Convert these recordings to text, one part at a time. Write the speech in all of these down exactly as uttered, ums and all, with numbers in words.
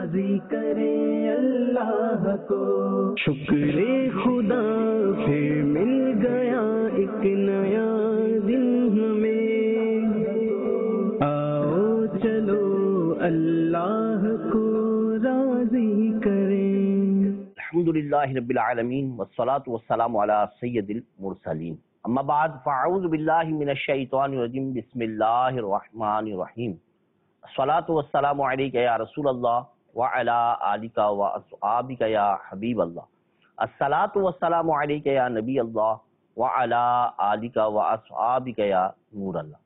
راضی کریں اللہ کو. شکر خدا پھر مل گیا ایک نیا دن ہمیں، آؤ چلو اللہ کو راضی کریں. الحمدللہ رب العالمین والصلاة والسلام علی سید المرسلین. اما بعد فاعوذ باللہ من الشیطان الرجیم. بسم اللہ الرحمن الرحیم. الصلاة والسلام علیک یا رسول اللہ وعلی آلک واصحابک یا حبیب اللہ. الصلاة والسلام علیک یا نبی اللہ وعلی آلک واصحابک یا نور اللہ.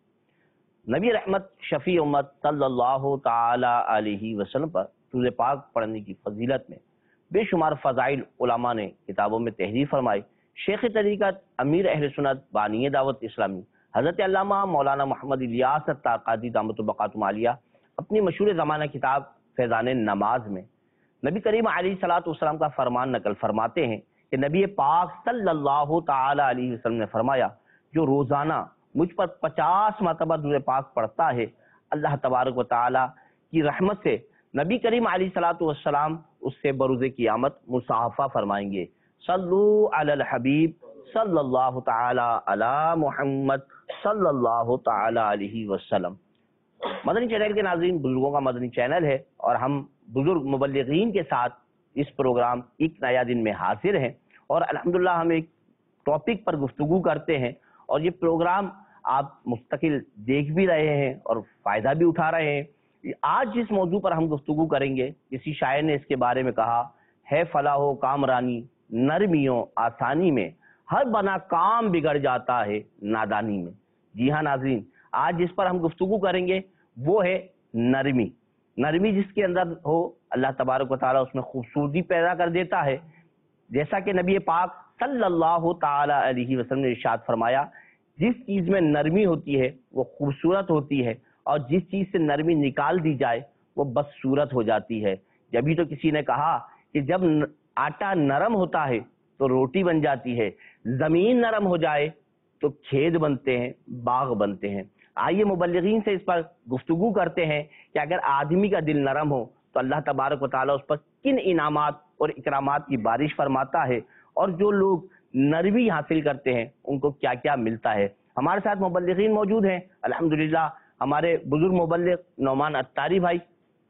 نبی رحمت شفیع امت صلی اللہ تعالی علیہ وسلم پر درود پاک پڑھنے کی فضیلت میں بے شمار فضائل علماء نے کتابوں میں تحریر فرمائی. شیخ طریقت امیر اہل سنت بانی دعوت اسلامی حضرت علامہ مولانا محمد الیاس الطاقادی دامت البقاء عالیہ اپنی مشہور زمانہ کتاب فیضان نماز میں نبی کریم علیہ الصلوۃ والسلام کا فرمان نقل فرماتے ہیں کہ نبی پاک صلی اللہ تعالی علیہ وسلم نے فرمایا، جو روزانہ مجھ پر پچاس مرتبہ درود پاک پڑھتا ہے، اللہ تبارک و تعالی کی رحمت سے نبی کریم علیہ الصلوۃ والسلام اس سے بروز قیامت مصافحہ فرمائیں گے. صلو علی الحبیب صلی اللہ تعالی علی محمد صلی اللہ تعالی علیہ وسلم. مدنی چینل کے ناظرین، بزرگوں کا مدنی چینل ہے اور ہم بزرگ مبلغین کے ساتھ اس پروگرام ایک نیا دن میں حاضر ہیں اور الحمدللہ ہم ایک ٹاپک پر گفتگو کرتے ہیں اور یہ پروگرام آپ مستقل دیکھ بھی رہے ہیں اور فائدہ بھی اٹھا رہے ہیں. آج جس موضوع پر ہم گفتگو کریں گے، کسی شاعر نے اس کے بارے میں کہا ہے، فلاح و کامرانی نرمیوں آسانی میں، ہر بنا کام بگڑ جاتا ہے نادانی میں. جی ہاں ناظرین، آج جس پر ہم گفتگو کریں گے وہ ہے نرمی. نرمی جس کے اندر ہو، اللہ تبارک و تعالیٰ اس میں خوبصورتی پیدا کر دیتا ہے. جیسا کہ نبی پاک صلی اللہ تعالی علیہ وسلم نے ارشاد فرمایا، جس چیز میں نرمی ہوتی ہے وہ خوبصورت ہوتی ہے اور جس چیز سے نرمی نکال دی جائے وہ بدصورت ہو جاتی ہے. جبھی تو کسی نے کہا کہ جب آٹا نرم ہوتا ہے تو روٹی بن جاتی ہے، زمین نرم ہو جائے تو کھیت بنتے ہیں، باغ بنتے ہیں. آئیے مبلغین سے اس پر گفتگو کرتے ہیں کہ اگر آدمی کا دل نرم ہو تو اللہ تبارک و تعالیٰ اس پر کن انعامات اور اکرامات کی بارش فرماتا ہے اور جو لوگ نرمی حاصل کرتے ہیں ان کو کیا کیا ملتا ہے. ہمارے ساتھ مبلغین موجود ہیں الحمدللہ. ہمارے بزرگ مبلغ نعمان اتاری بھائی،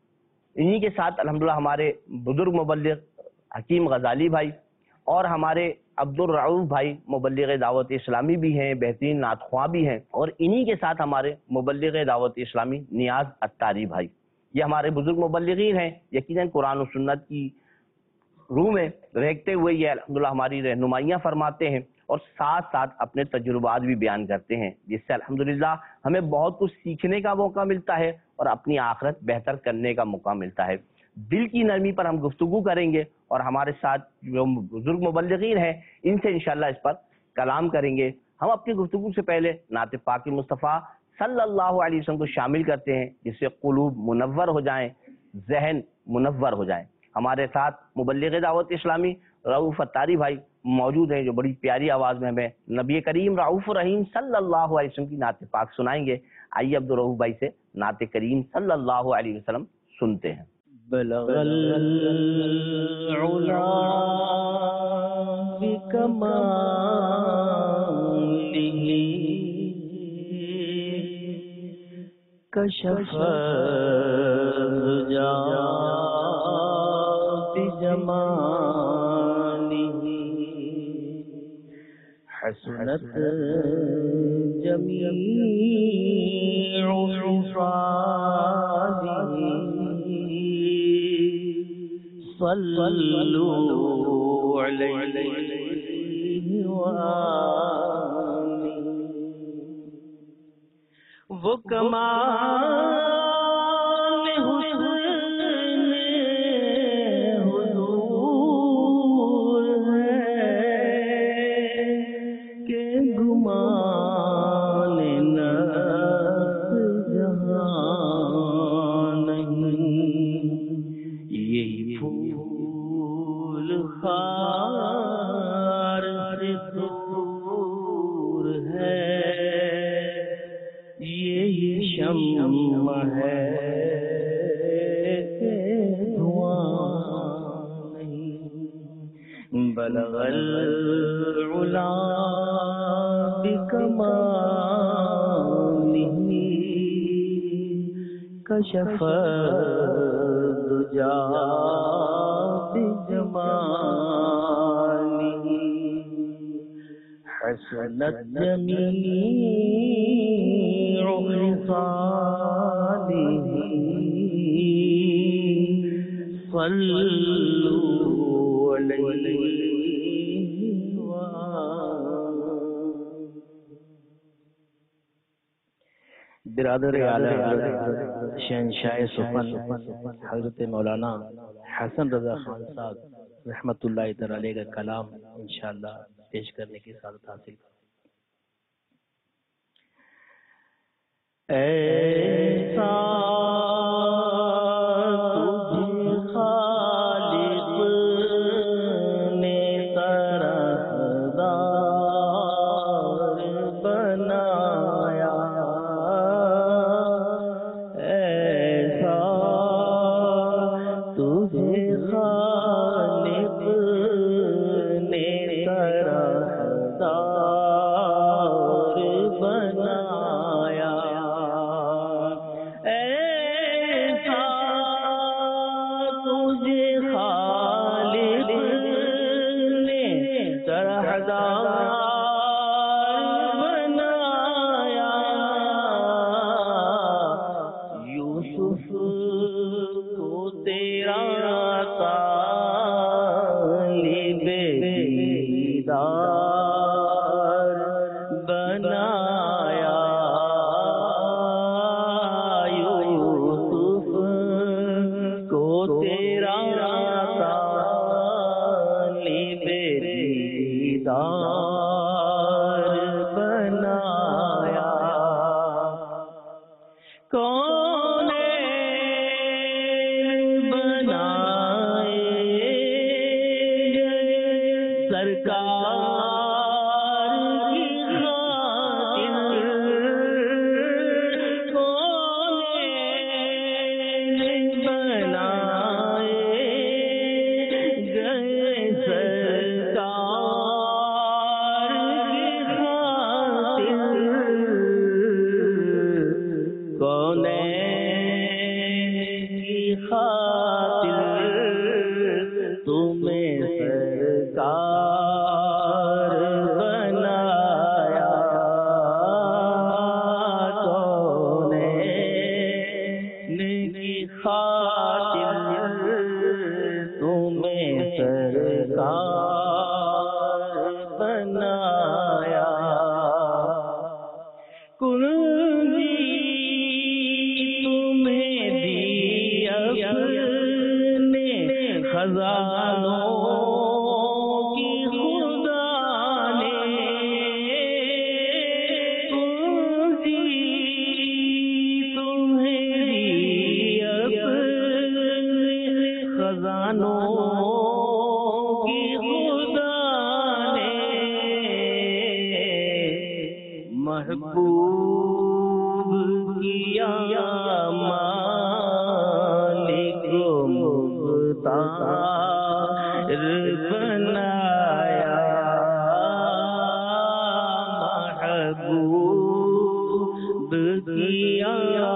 انہی کے ساتھ الحمدللہ ہمارے بزرگ مبلغ حکیم غزالی بھائی اور ہمارے عبد الرعوف بھائی مبلغ دعوت اسلامی بھی ہیں، بہترین نعت خواں بھی ہیں، اور انہی کے ساتھ ہمارے مبلغ دعوت اسلامی نیاز اتاری بھائی. یہ ہمارے بزرگ مبلغین ہیں، یقیناً قرآن و سنت کی روح میں رہتے ہوئے یہ الحمدللہ ہماری رہنمائیاں فرماتے ہیں اور ساتھ ساتھ اپنے تجربات بھی بیان کرتے ہیں، جس سے الحمدللہ ہمیں بہت کچھ سیکھنے کا موقع ملتا ہے اور اپنی آخرت بہتر کرنے کا موقع ملتا ہے. دل کی نرمی پر ہم گفتگو کریں گے اور ہمارے ساتھ جو بزرگ مبلغین ہیں ان سے انشاءاللہ اس پر کلام کریں گے. ہم اپنی گفتگو سے پہلے نعت پاک مصطفیٰ صلی اللہ علیہ وسلم کو شامل کرتے ہیں جس سے قلوب منور ہو جائیں، ذہن منور ہو جائیں. ہمارے ساتھ مبلغ دعوت اسلامی رعوف اتاری بھائی موجود ہیں جو بڑی پیاری آواز میں ہمیں نبی کریم رعوف الرحیم صلی اللہ علیہ وسلم کی نعت پاک سنائیں گے. آئیے عبد الرعوف بھائی سے نعت کریم صلی اللہ علیہ وسلم سنتے ہیں. بلغ العلا بکمالہ کشف الدجا بجمالہ حسنت جمیع خصالہ صلوا علیہ وآلہ. وہ کمال حسن حضور ہے کہ گمان نفس جہاں نہیں. یہی پھول خار سے دور ہے، یہی شمع بلغ العلا بکماله کشف الدجا بجماله حسنت جميع خصاله صلوا علیہ برادر اعلیٰ حضرت شہنشاہ سخن حضرت مولانا حسن رضا خان صاحب رحمت اللہ تعالی علیہ کا کلام انشاءاللہ پیش کرنے کی سعادت حاصل کریں۔ ایسا تجھے خالق نے طرحدار بنایا، ایسا تجھے خالق نے طرحدار بنایا، ایسا تجھے خالق نے طرحدار بنایا، یوسف کو تیرا طالب دیدار بنایا، یوسف کو تیرا طالب دیدار بنایا، کونین بنائے سرکار کی خاطر، کونین بنائے گئے سرکار کی خاطر، کونین کی خاطر تمہیں سرکار بنایا، کونین کی خاطر تمہیں سرکار بنایا، کنجی تمہیں دی اپنے خزانوں کی خدا نے، کنجی تمہیں دی اپنے خزانوں کی خدا نے، محبوب کیا مالک مختار بنایا، محبوب کیا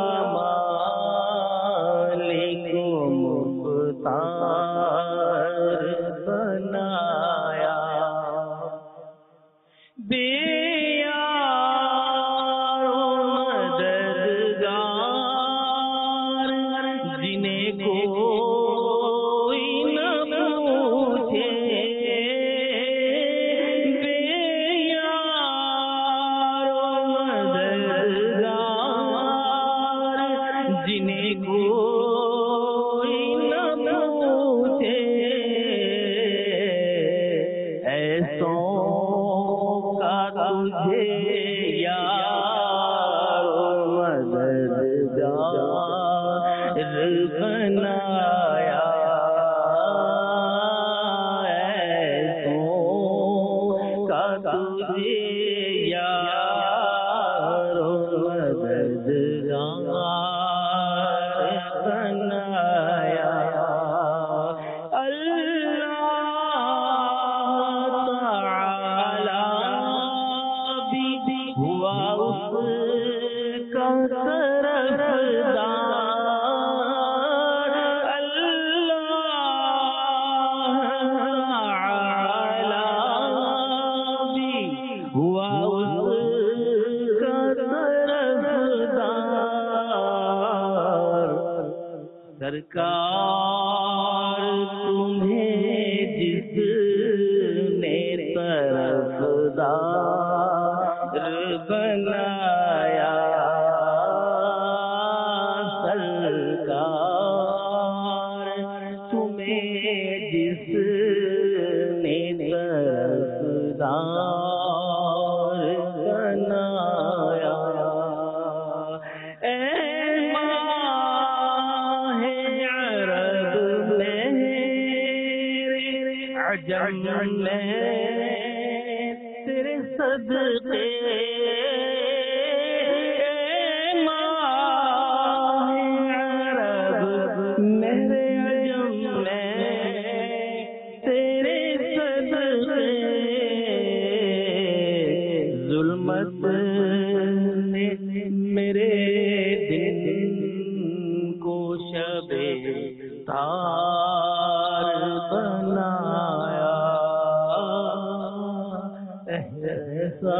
مالک مختار بنایا، بے یار و مددگار جنہیں کوئی نہ پوچھے، بے یار و مددگار جنہیں کوئی نہ پوچھے، ایسوں کا تجھے یار و مددگار بنایا، ایسوں کا تجھے یار و مددگار بنایا، اللہ تمہیں جس نے طرفدار بنایا سرکار، تمہیں جس نے طرفدار بنایا، اے ماہ عرب میرے عجم میں تیرے صدقے، ماہ عرب میرے عجم میں تیرے صدقے، ظلمت نے میرے دن کو شب تار بنایا، ایسا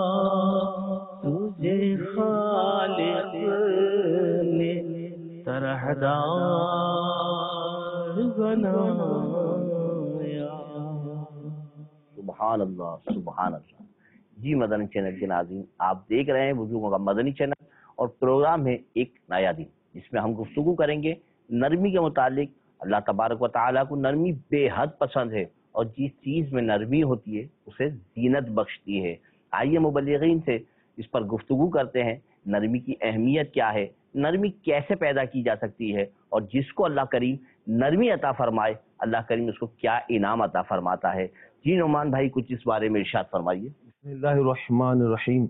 مجھے خالق نے طرحدار بنایا۔ سبحان اللہ سبحان اللہ۔ جی مدنی چینل کے ناظرین، آپ دیکھ رہے ہیں بزرگوں کا مدنی چینل، اور پروگرام ہے ایک نیا دن، جس میں ہم گفتگو کریں گے نرمی کے متعلق۔ اللہ تبارک و تعالیٰ کو نرمی بے حد پسند ہے، اور جس چیز میں نرمی ہوتی ہے اسے زینت بخشتی ہے۔ آئیے مبلغین سے اس پر گفتگو کرتے ہیں، نرمی کی اہمیت کیا ہے، نرمی کیسے پیدا کی جا سکتی ہے، اور جس کو اللہ کریم نرمی عطا فرمائے اللہ کریم اس کو کیا انعام عطا فرماتا ہے۔ جی نعمان بھائی، کچھ اس بارے میں ارشاد فرمائیے۔ بسم اللہ الرحمن الرحیم۔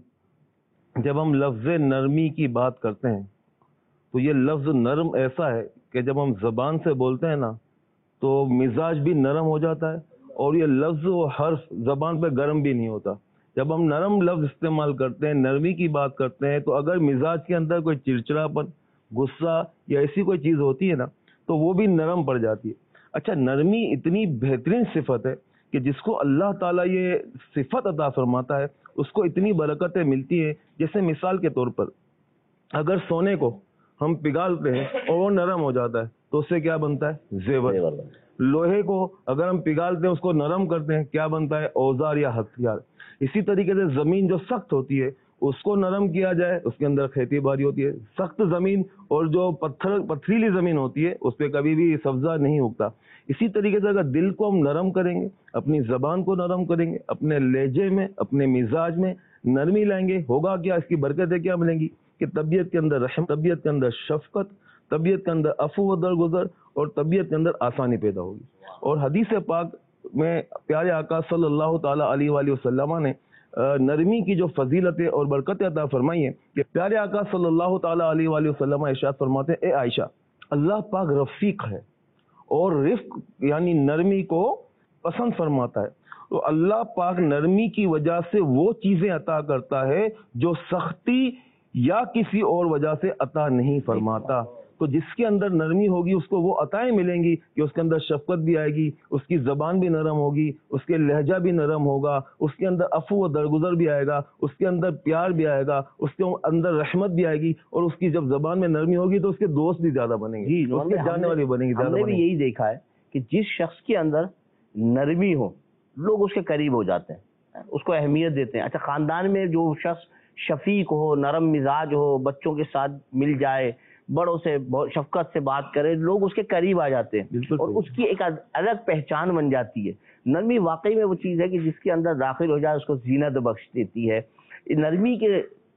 جب ہم لفظ نرمی کی بات کرتے ہیں تو یہ لفظ نرم ایسا ہے کہ جب ہم زبان سے بولتے ہیں نا تو مزاج بھی نرم ہو جاتا ہے، اور یہ لفظ و حرف زبان پہ گرم بھی نہیں ہوتا۔ جب ہم نرم لفظ استعمال کرتے ہیں، نرمی کی بات کرتے ہیں، تو اگر مزاج کے اندر کوئی چڑچڑاپن، غصہ یا ایسی کوئی چیز ہوتی ہے نا تو وہ بھی نرم پڑ جاتی ہے۔ اچھا، نرمی اتنی بہترین صفت ہے کہ جس کو اللہ تعالیٰ یہ صفت عطا فرماتا ہے اس کو اتنی برکتیں ملتی ہیں۔ جیسے مثال کے طور پر اگر سونے کو ہم پگھالتے ہیں اور وہ نرم ہو جاتا ہے تو اس سے کیا بنتا ہے؟ زیور۔ لوہے کو اگر ہم پگھالتے ہیں، اس کو نرم کرتے ہیں، کیا بنتا ہے؟ اوزار یا ہتھیار۔ اسی طریقے سے زمین جو سخت ہوتی ہے اس کو نرم کیا جائے، اس کے اندر کھیتی باڑی ہوتی ہے۔ سخت زمین اور جو پتھر پتھریلی زمین ہوتی ہے اس پہ کبھی بھی سبزہ نہیں اگتا۔ اسی طریقے سے اگر دل کو ہم نرم کریں گے، اپنی زبان کو نرم کریں گے، اپنے لہجے میں، اپنے مزاج میں نرمی لائیں گے، ہوگا کیا؟ اس کی برکتیں کیا ملیں گی کہ طبیعت کے اندر رحم، طبیعت کے اندر شفقت، طبیعت کے اندر عفو و درگزر، اور طبیعت کے اندر آسانی پیدا ہوگی۔ اور حدیث پاک میں پیارے آقا صلی اللہ تعالیٰ علیہ وآلہ وسلم نے نرمی کی جو فضیلتیں اور برکتیں عطا فرمائی ہیں کہ پیارے آقا صلی اللہ تعالیٰ علیہ وآلہ وسلم ارشاد فرماتے ہیں، اے عائشہ، اللہ پاک رفیق ہے اور رفق یعنی نرمی کو پسند فرماتا ہے۔ تو اللہ پاک نرمی کی وجہ سے وہ چیزیں عطا کرتا ہے جو سختی یا کسی اور وجہ سے عطا نہیں فرماتا۔ تو جس کے اندر نرمی ہوگی اس کو وہ عطائیں ملیں گی کہ اس کے اندر شفقت بھی آئے گی، اس کی زبان بھی نرم ہوگی، اس کے لہجہ بھی نرم ہوگا، اس کے اندر عفو و درگزر بھی آئے گا، اس کے اندر پیار بھی آئے گا، اس کے اندر رحمت بھی آئے گی، اور اس کی جب زبان میں نرمی ہوگی تو اس کے دوست بھی زیادہ بنیں گے، اس کے جاننے والے بنیں گے، ہم نے بھی یہی دیکھا ہے کہ جس شخص کے اندر نرمی ہو لوگ اس کے قریب ہو جاتے ہیں، اس کو اہمیت دیتے ہیں۔ اچھا، خاندان میں جو شخص شفیق ہو، نرم مزاج ہو، بچوں کے ساتھ مل جائے، بڑوں سے شفقت سے بات کرے، لوگ اس کے قریب آ جاتے ہیں، اور اس کی ایک الگ پہچان بن جاتی ہے۔ نرمی واقعی میں وہ چیز ہے کہ جس کے اندر داخل ہو جائے اس کو زینت بخش دیتی ہے۔ نرمی کے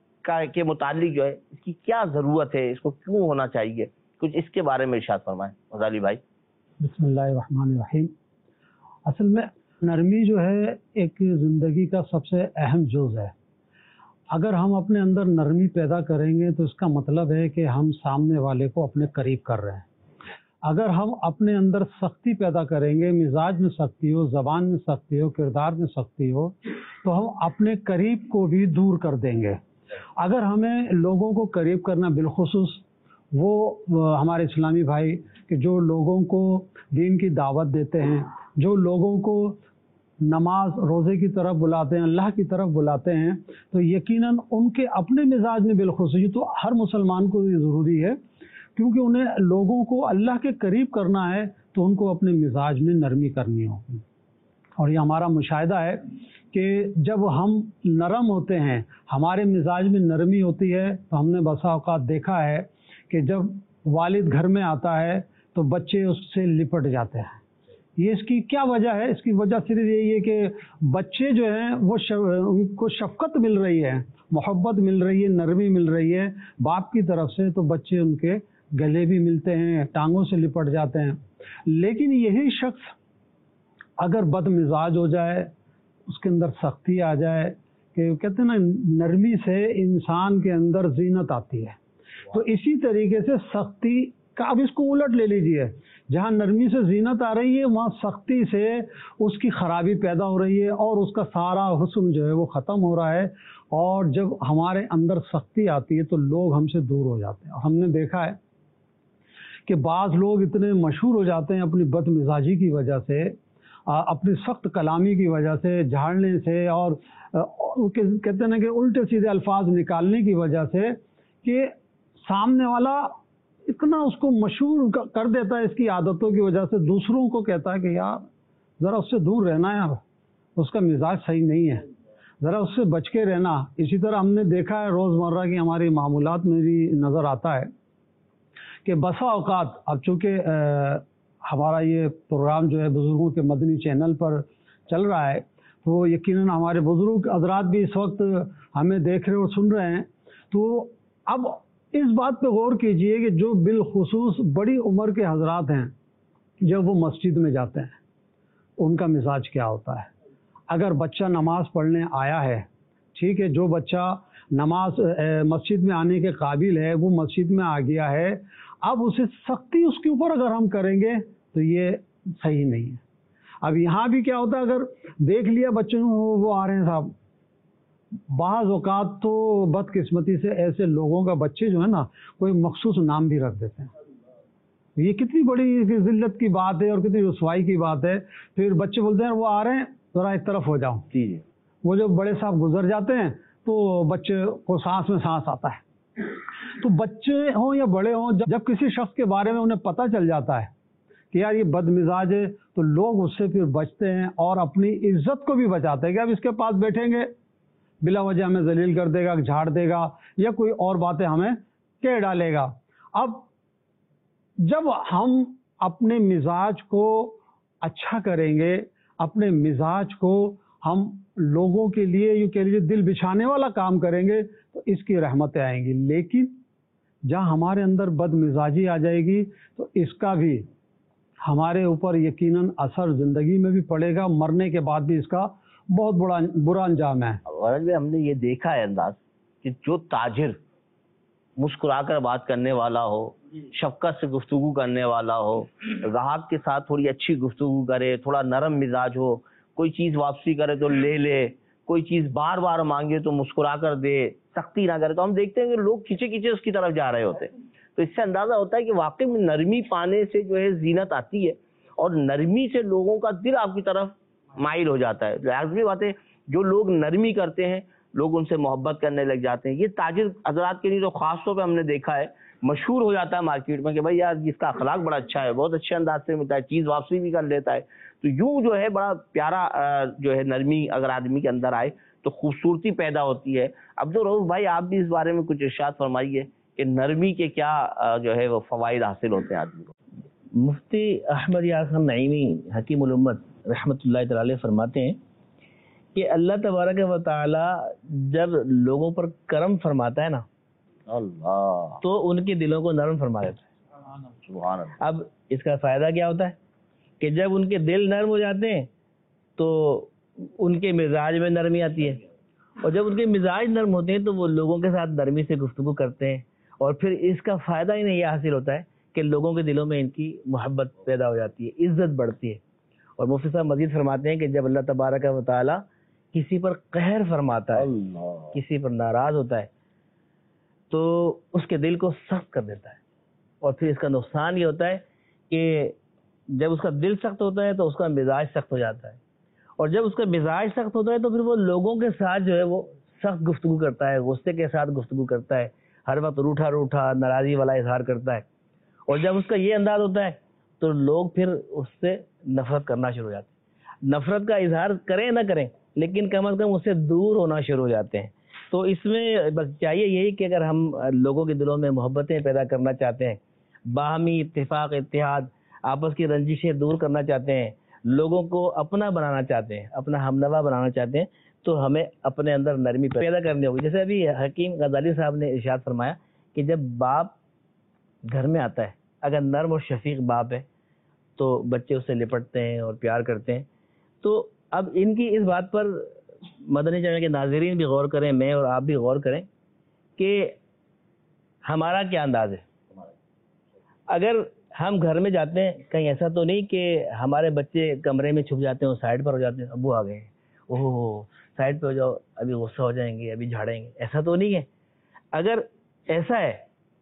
کے متعلق جو ہے اس کی کیا ضرورت ہے، اس کو کیوں ہونا چاہیے، کچھ اس کے بارے میں ارشاد فرمائیں غزالی بھائی۔ بسم اللہ الرحمن الرحیم۔ اصل میں نرمی جو ہے ایک زندگی کا سب سے اہم جز ہے۔ اگر ہم اپنے اندر نرمی پیدا کریں گے تو اس کا مطلب ہے کہ ہم سامنے والے کو اپنے قریب کر رہے ہیں۔ اگر ہم اپنے اندر سختی پیدا کریں گے، مزاج میں سختی ہو، زبان میں سختی ہو، کردار میں سختی ہو، تو ہم اپنے قریب کو بھی دور کر دیں گے۔ اگر ہمیں لوگوں کو قریب کرنا، بالخصوص وہ ہمارے اسلامی بھائی کہ جو لوگوں کو دین کی دعوت دیتے ہیں، جو لوگوں کو نماز روزے کی طرف بلاتے ہیں، اللہ کی طرف بلاتے ہیں، تو یقیناً ان کے اپنے مزاج میں بالخصوص، تو ہر مسلمان کو یہ ضروری ہے کیونکہ انہیں لوگوں کو اللہ کے قریب کرنا ہے تو ان کو اپنے مزاج میں نرمی کرنی ہوگی. اور یہ ہمارا مشاہدہ ہے کہ جب ہم نرم ہوتے ہیں، ہمارے مزاج میں نرمی ہوتی ہے، تو ہم نے بسا اوقات دیکھا ہے کہ جب والد گھر میں آتا ہے تو بچے اس سے لپٹ جاتے ہیں. یہ اس کی کیا وجہ ہے؟ اس کی وجہ صرف یہی ہے کہ بچے جو ہیں وہ ان کو شفقت مل رہی ہے، محبت مل رہی ہے، نرمی مل رہی ہے باپ کی طرف سے، تو بچے ان کے گلے بھی ملتے ہیں، ٹانگوں سے لپٹ جاتے ہیں. لیکن یہی شخص اگر بد مزاج ہو جائے، اس کے اندر سختی آ جائے، کہ کہتے ہیں نا نرمی سے انسان کے اندر زینت آتی ہے، تو اسی طریقے سے سختی کا اب اس کو الٹ لے لیجئے، جہاں نرمی سے زینت آ رہی ہے وہاں سختی سے اس کی خرابی پیدا ہو رہی ہے اور اس کا سارا حسن جو ہے وہ ختم ہو رہا ہے. اور جب ہمارے اندر سختی آتی ہے تو لوگ ہم سے دور ہو جاتے ہیں. ہم نے دیکھا ہے کہ بعض لوگ اتنے مشہور ہو جاتے ہیں اپنی بد مزاجی کی وجہ سے، اپنی سخت کلامی کی وجہ سے، جھاڑنے سے، اور کہتے ہیں کہ الٹے سیدھے الفاظ نکالنے کی وجہ سے، کہ سامنے والا اتنا اس کو مشہور کر دیتا ہے اس کی عادتوں کی وجہ سے، دوسروں کو کہتا ہے کہ یار ذرا اس سے دور رہنا ہے، یار اس کا مزاج صحیح نہیں ہے، ذرا اس سے بچ کے رہنا. اسی طرح ہم نے دیکھا ہے روزمرہ کی ہماری معمولات میں بھی نظر آتا ہے کہ بسا اوقات اب چونکہ ہمارا یہ پروگرام جو ہے بزرگوں کے مدنی چینل پر چل رہا ہے، تو یقیناً ہمارے بزرگ حضرات بھی اس وقت ہمیں دیکھ رہے اور سن رہے ہیں. تو اب اس بات پہ غور کیجئے کہ جو بالخصوص بڑی عمر کے حضرات ہیں، جب وہ مسجد میں جاتے ہیں ان کا مزاج کیا ہوتا ہے. اگر بچہ نماز پڑھنے آیا ہے، ٹھیک ہے، جو بچہ نماز مسجد میں آنے کے قابل ہے وہ مسجد میں آ گیا ہے، اب اسے سختی اس کے اوپر اگر ہم کریں گے تو یہ صحیح نہیں ہے. اب یہاں بھی کیا ہوتا ہے، اگر دیکھ لیا بچوں وہ آ رہے ہیں صاحب، بعض اوقات تو بدقسمتی سے ایسے لوگوں کا بچے جو ہے نا کوئی مخصوص نام بھی رکھ دیتے ہیں. یہ کتنی بڑی ذلت کی بات ہے اور کتنی رسوائی کی بات ہے. پھر بچے بولتے ہیں وہ آ رہے ہیں ذرا ایک طرف ہو جاؤ. جی وہ جب بڑے صاحب گزر جاتے ہیں تو بچے کو سانس میں سانس آتا ہے. تو بچے ہوں یا بڑے ہوں، جب کسی شخص کے بارے میں انہیں پتہ چل جاتا ہے کہ یار یہ بد مزاج ہے، تو لوگ اس سے پھر بچتے ہیں اور اپنی عزت کو بھی بچاتے ہیں کہ اب اس کے پاس بیٹھیں گے بلا وجہ ہمیں ذلیل کر دے گا، جھاڑ دے گا، یا کوئی اور باتیں ہمیں کہہ ڈالے گا. اب جب ہم اپنے مزاج کو اچھا کریں گے، اپنے مزاج کو ہم لوگوں کے لیے یوں کہہ لیجیے دل بچھانے والا کام کریں گے تو اس کی رحمتیں آئیں گی. لیکن جہاں ہمارے اندر بد مزاجی آ جائے گی تو اس کا بھی ہمارے اوپر یقیناً اثر زندگی میں بھی پڑے گا، مرنے کے بعد بھی اس کا بہت بڑا برا انجام ہے. غرض میں ہم نے یہ دیکھا ہے انداز کہ جو تاجر مسکرا کر بات کرنے والا ہو، شفقت سے گفتگو کرنے والا ہو، گاہک کے ساتھ تھوڑی اچھی گفتگو کرے، تھوڑا نرم مزاج ہو، کوئی چیز واپسی کرے تو لے لے، کوئی چیز بار بار مانگے تو مسکرا کر دے، سختی نہ کرے، تو ہم دیکھتے ہیں کہ لوگ کھچے کھچے اس کی طرف جا رہے ہوتے ہیں. تو اس سے اندازہ ہوتا ہے کہ واقعی میں نرمی پانے سے جو ہے زینت آتی ہے اور نرمی سے لوگوں کا دل آپ کی طرف مائل ہو جاتا ہے. لازمی بات ہے جو لوگ نرمی کرتے ہیں لوگ ان سے محبت کرنے لگ جاتے ہیں. یہ تاجر حضرات کے لیے تو خاص طور پہ ہم نے دیکھا ہے مشہور ہو جاتا ہے مارکیٹ میں کہ بھائی یار جس کا اخلاق بڑا اچھا ہے، بہت اچھے انداز سے ملتا ہے، چیز واپسی بھی کر لیتا ہے. تو یوں جو ہے بڑا پیارا جو ہے نرمی اگر آدمی کے اندر آئے تو خوبصورتی پیدا ہوتی ہے. عبد الرؤف بھائی آپ بھی اس بارے میں کچھ ارشاد فرمائیے کہ نرمی کے کیا جو ہے وہ فوائد حاصل ہوتے ہیں آدمی کو. مفتی احمد یار خان نعیمی حکیم الامت رحمۃ اللہ تعالی علیہ فرماتے ہیں کہ اللہ تبارک و تعالی جب لوگوں پر کرم فرماتا ہے نا اللہ تو ان کے دلوں کو نرم فرما دیتا ہے. سبحان اللہ. اب اس کا فائدہ کیا ہوتا ہے کہ جب ان کے دل نرم ہو جاتے ہیں تو ان کے مزاج میں نرمی آتی ہے، اور جب ان کے مزاج نرم ہوتے ہیں تو وہ لوگوں کے ساتھ نرمی سے گفتگو کرتے ہیں، اور پھر اس کا فائدہ انہیں یہ حاصل ہوتا ہے کہ لوگوں کے دلوں میں ان کی محبت پیدا ہو جاتی ہے، عزت بڑھتی ہے. اور مفتی صاحب مزید فرماتے ہیں کہ جب اللہ تبارک و تعالی کسی پر قہر فرماتا ہے، کسی پر ناراض ہوتا ہے تو اس کے دل کو سخت کر دیتا ہے، اور پھر اس کا نقصان یہ ہوتا ہے کہ جب اس کا دل سخت ہوتا ہے تو اس کا مزاج سخت ہو جاتا ہے، اور جب اس کا مزاج سخت ہوتا ہے تو پھر وہ لوگوں کے ساتھ جو ہے وہ سخت گفتگو کرتا ہے، غصے کے ساتھ گفتگو کرتا ہے، ہر وقت روٹھا روٹھا ناراضی والا اظہار کرتا ہے. اور جب اس کا یہ انداز ہوتا ہے تو لوگ پھر اس سے نفرت کرنا شروع ہو جاتے ہیں. نفرت کا اظہار کریں نہ کریں لیکن کم از کم اس سے دور ہونا شروع ہو جاتے ہیں. تو اس میں بس چاہیے یہی کہ اگر ہم لوگوں کے دلوں میں محبتیں پیدا کرنا چاہتے ہیں, باہمی اتفاق اتحاد, آپس کی رنجشیں دور کرنا چاہتے ہیں, لوگوں کو اپنا بنانا چاہتے ہیں, اپنا ہمنوا بنانا چاہتے ہیں, تو ہمیں اپنے اندر نرمی پیدا کرنی ہوگی. جیسے ابھی حکیم غزالی صاحب نے ارشاد فرمایا کہ جب باپ گھر میں آتا ہے, اگر نرم اور شفیق باپ ہے تو بچے اس سے لپٹتے ہیں اور پیار کرتے ہیں. تو اب ان کی اس بات پر مدنی چینل کے ناظرین بھی غور کریں, میں اور آپ بھی غور کریں کہ ہمارا کیا انداز ہے. اگر ہم گھر میں جاتے ہیں, کہیں ایسا تو نہیں کہ ہمارے بچے کمرے میں چھپ جاتے ہیں, سائڈ پر ہو جاتے ہیں, ابو آ گئے, اوہ سائڈ پہ ہو جاؤ, ابھی غصہ ہو جائیں گے, ابھی جھاڑیں گے, ایسا تو نہیں ہے. اگر ایسا ہے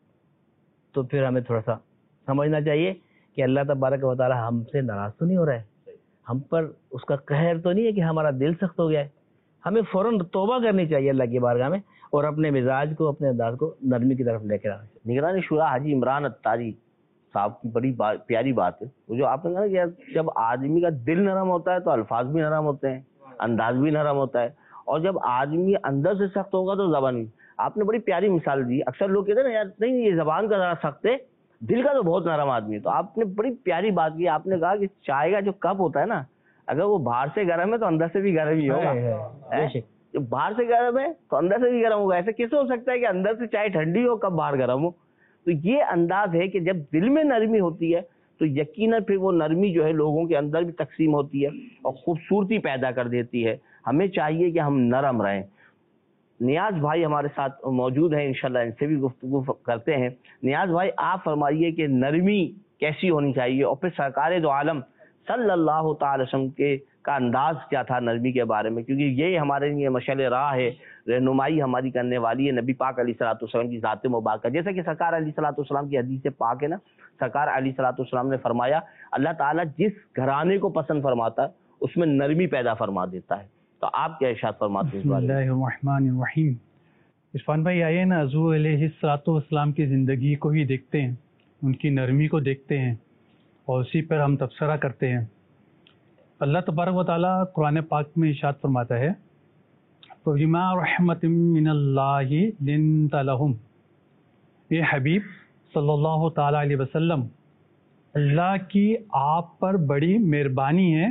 تو پھر ہمیں تھوڑا سا سمجھنا چاہیے کہ اللہ تبارک و تعالی ہم سے ناراض تو نہیں ہو رہا ہے, ہم پر اس کا قہر تو نہیں ہے کہ ہمارا دل سخت ہو گیا ہے. ہمیں فوراً توبہ کرنی چاہیے اللہ کی بارگاہ میں اور اپنے مزاج کو, اپنے انداز کو نرمی کی طرف لے کے آنا چاہیے. نگران شورا حاجی عمران اتاری صاحب کی بڑی بات, پیاری بات ہے وہ جو آپ نے کہا کہ جب آدمی کا دل نرم ہوتا ہے تو الفاظ بھی نرم ہوتے ہیں, انداز بھی نرم ہوتا ہے, اور جب آدمی اندر سے سخت ہوگا تو زبان بھی. آپ نے بڑی پیاری مثال دی. اکثر لوگ کہتے ہیں نا یار نہیں یہ زبان کا ذرا سخت ہے, دل کا تو بہت نرم آدمی ہے. تو آپ نے بڑی پیاری بات کی, آپ نے کہا کہ چائے کا جو کپ ہوتا ہے نا, اگر وہ باہر سے گرم ہے تو اندر سے بھی گرم ہی ہوگا. جو باہر سے گرم ہے تو اندر سے بھی گرم ہوگا. ایسے کیسے ہو سکتا ہے کہ اندر سے چائے ٹھنڈی ہو کب باہر گرم ہو؟ تو یہ انداز ہے کہ جب دل میں نرمی ہوتی ہے تو یقیناً پھر وہ نرمی جو ہے لوگوں کے اندر بھی تقسیم ہوتی ہے اور خوبصورتی پیدا کر دیتی ہے. ہمیں چاہیے کہ ہم نرم رہیں. نیاز بھائی ہمارے ساتھ موجود ہیں, انشاءاللہ ان سے بھی گفتگو کرتے ہیں. نیاز بھائی آپ فرمائیے کہ نرمی کیسی ہونی چاہیے, اور پھر سرکار دو عالم صلی اللہ تعالی وسلم کے کا انداز کیا تھا نرمی کے بارے میں, کیونکہ یہ ہمارے لیے مشعل راہ ہے, رہنمائی ہماری کرنے والی ہے نبی پاک علیہ الصلوۃ والسلام کی ذات مبارکہ. جیسا کہ سرکار علیہ الصلوۃ والسلام کی حدیث پاک ہے نا, سرکار علیہ الصلوۃ والسلام نے فرمایا اللہ تعالیٰ جس گھرانے کو پسند فرماتا ہے اس میں نرمی پیدا فرما دیتا ہے. تو آپ کیا ارشاد فرماتے ہیں؟ بسم اللہ الرحمن الرحیم. عرفان بھائی آئیے نا, حضور علیہ الصلوۃ والسلام کی زندگی کو ہی دیکھتے ہیں, ان کی نرمی کو دیکھتے ہیں اور اسی پر ہم تبصرہ کرتے ہیں. اللہ تبارک و تعالیٰ قرآن پاک میں ارشاد فرماتا ہے فَبِمَا رَحْمَةٍ مِّنَ اللَّهِ لِنْتَ لَهُمْ. یہ حبیب صلی اللہ تعالیٰ علیہ وسلم, اللہ کی آپ پر بڑی مہربانی ہے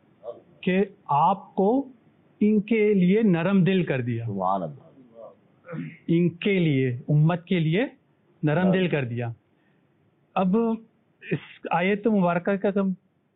کہ آپ کو ان کے لیے نرم دل کر دیا. سبحان اللہ. ان کے لیے, امت کے لیے نرم دل کر دیا. اب اس آیت مبارکہ کا ہم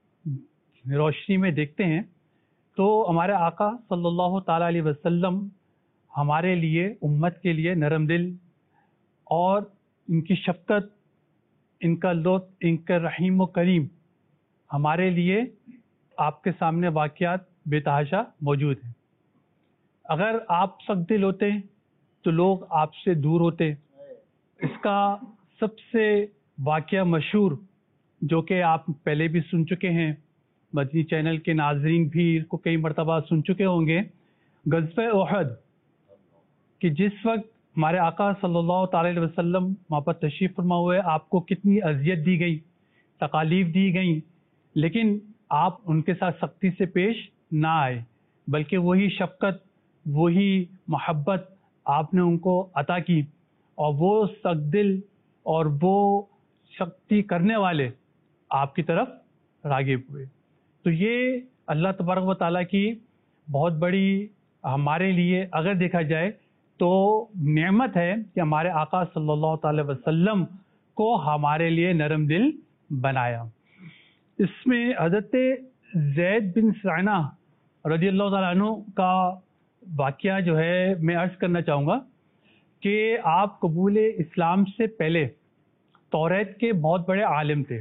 روشنی میں دیکھتے ہیں تو ہمارے آقا صلی اللہ تعالیٰ علیہ وسلم ہمارے لیے, امت کے لیے نرم دل اور ان کی شفقت, ان کا لطف, ان کا رحیم و کریم ہمارے لیے آپ کے سامنے واقعات بے تحاشا موجود ہیں. اگر آپ سخت دل ہوتے تو لوگ آپ سے دور ہوتے. اس کا سب سے واقعہ مشہور جو کہ آپ پہلے بھی سن چکے ہیں, مدنی چینل کے ناظرین بھی اس کو کئی مرتبہ سن چکے ہوں گے, غزوہ احد, کہ جس وقت ہمارے آقا صلی اللہ تعالی علیہ وسلم وہاں پر تشریف فرما ہوئے, آپ کو کتنی اذیت دی گئی, تکالیف دی گئیں, لیکن آپ ان کے ساتھ سختی سے پیش نہ آئے, بلکہ وہی شفقت, وہی محبت آپ نے ان کو عطا کی, اور وہ سخت دل اور وہ سختی کرنے والے آپ کی طرف راغب ہوئے. تو یہ اللہ تبارک و تعالیٰ کی بہت بڑی ہمارے لیے اگر دیکھا جائے تو نعمت ہے کہ ہمارے آقا صلی اللہ تعالی وسلم کو ہمارے لیے نرم دل بنایا. اس میں حضرت زید بن سعنہ رضی اللہ تعالیٰ عنہ کا واقعہ جو ہے میں عرض کرنا چاہوں گا کہ آپ قبول اسلام سے پہلے توریت کے بہت بڑے عالم تھے,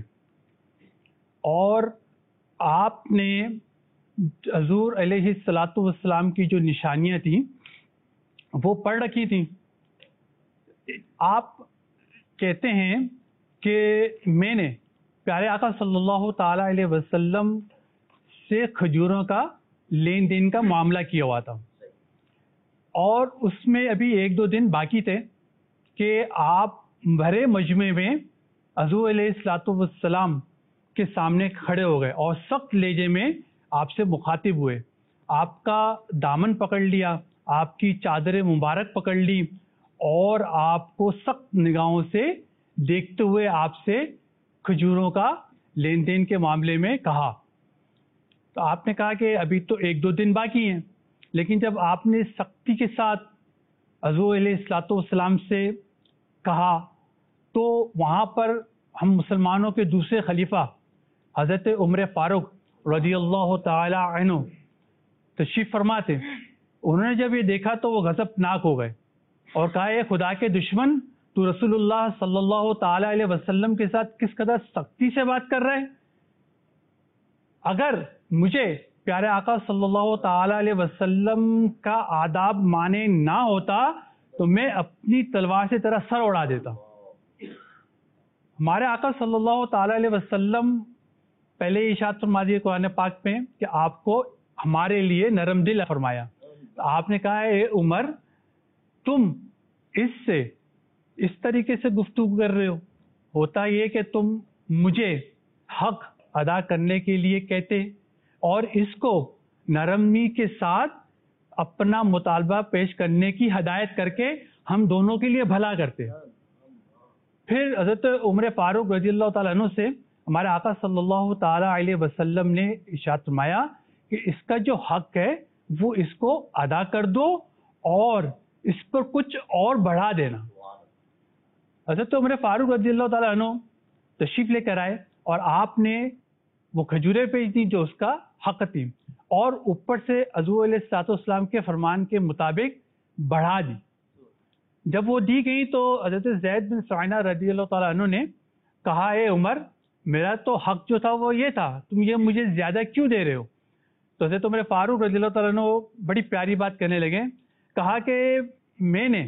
اور آپ نے حضور علیہ الصلاۃ والسلام کی جو نشانیاں تھیں وہ پڑھ رکھی تھیں. آپ کہتے ہیں کہ میں نے پیارے آقا صلی اللہ تعالی علیہ وسلم سے کھجوروں کا لین دین کا معاملہ کیا ہوا تھا, اور اس میں ابھی ایک دو دن باقی تھے کہ آپ بھرے مجمع میں حضور علیہ الصلوۃ والسلام کے سامنے کھڑے ہو گئے اور سخت لہجے میں آپ سے مخاطب ہوئے. آپ کا دامن پکڑ لیا, آپ کی چادر مبارک پکڑ لی اور آپ کو سخت نگاہوں سے دیکھتے ہوئے آپ سے کھجوروں کا لین دین کے معاملے میں کہا. تو آپ نے کہا کہ ابھی تو ایک دو دن باقی ہیں, لیکن جب آپ نے سختی کے ساتھ حضور علیہ الصلوۃ والسلام سے کہا تو وہاں پر ہم مسلمانوں کے دوسرے خلیفہ حضرت عمر فاروق رضی اللہ تعالی عنہ تشریف فرما تھے. انہوں نے جب یہ دیکھا تو وہ غضب ناک ہو گئے اور کہا اے خدا کے دشمن, تو رسول اللہ صلی اللہ تعالی علیہ وسلم کے ساتھ کس قدر سختی سے بات کر رہے ہیں. اگر مجھے پیارے آقا صلی اللہ تعالی علیہ وسلم کا آداب مانے نہ ہوتا تو میں اپنی تلوار سے تیرا سر اڑا دیتا. ہمارے آقا صلی اللہ تعالی علیہ وسلم پہلے ارشاد فرما دیے قرآن پاک میں کہ آپ کو ہمارے لیے نرم دل فرمایا. آپ نے کہا اے عمر, تم اس سے اس طریقے سے گفتگو کر رہے ہو, ہوتا یہ کہ تم مجھے حق ادا کرنے کے لیے کہتے اور اس کو نرمی کے ساتھ اپنا مطالبہ پیش کرنے کی ہدایت کر کے ہم دونوں کے لیے بھلا کرتے. پھر حضرت عمر فاروق رضی اللہ تعالیٰ عنہ سے ہمارے آقا صلی اللہ تعالیٰ علیہ وسلم نے ارشاد فرمایا کہ اس کا جو حق ہے وہ اس کو ادا کر دو اور اس پر کچھ اور بڑھا دینا. حضرت عمر فاروق رضی اللہ تعالیٰ عنہ تشریف لے کر آئے اور آپ نے وہ کھجوریں بھیج دی جو اس کا حق تھی اور اوپر سے حضور علیہ الصلوۃ والسلام کے فرمان کے مطابق بڑھا دی. جب وہ دی گئی تو حضرت زید بن سعینہ رضی اللہ تعالیٰ عنہ نے کہا اے عمر, میرا تو حق جو تھا وہ یہ تھا, تم یہ مجھے زیادہ کیوں دے رہے ہو. تو حضرت عمر فاروق رضی اللہ تعالیٰ عنہ بڑی پیاری بات کرنے لگے, کہا کہ میں نے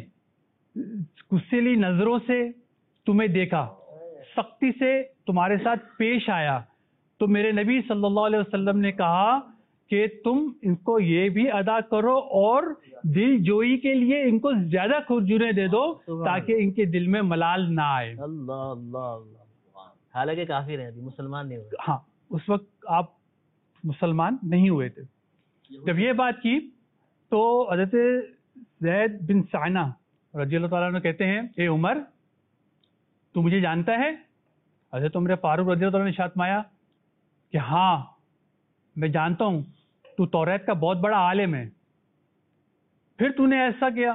غصیلی نظروں سے تمہیں دیکھا, سختی سے تمہارے ساتھ پیش آیا, تو میرے نبی صلی اللہ علیہ وسلم نے کہا کہ تم ان کو یہ بھی ادا کرو اور دل جوئی کے لیے ان کو زیادہ کھجوریں دے دو تاکہ ان کے دل میں ملال نہ آئے. اللہ اللہ اللہ. حالانکہ کافر ہیں, مسلمان نہیں ہوئے. ہاں, اس وقت آپ مسلمان نہیں ہوئے تھے. جب یہ بات کی تو حضرت زید بن سعینہ رضی اللہ تعالیٰ عنہ کہتے ہیں اے عمر, تو مجھے جانتا ہے. حضرت عمر فاروق رضی اللہ تعالیٰ عنہ نے ارشاد فرمایا کہ ہاں میں جانتا ہوں, تو توریت کا بہت بڑا عالم ہے, پھر تو نے ایسا کیا.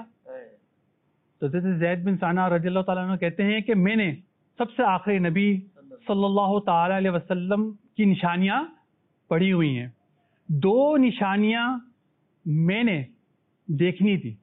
تو حضرت زید بن سعینہ رضی اللہ تعالیٰ عنہ کہتے ہیں کہ میں نے سب سے آخری نبی صلی اللہ تعالی علیہ وسلم کی نشانیاں پڑھی ہوئی ہیں. دو نشانیاں میں نے دیکھنی تھی.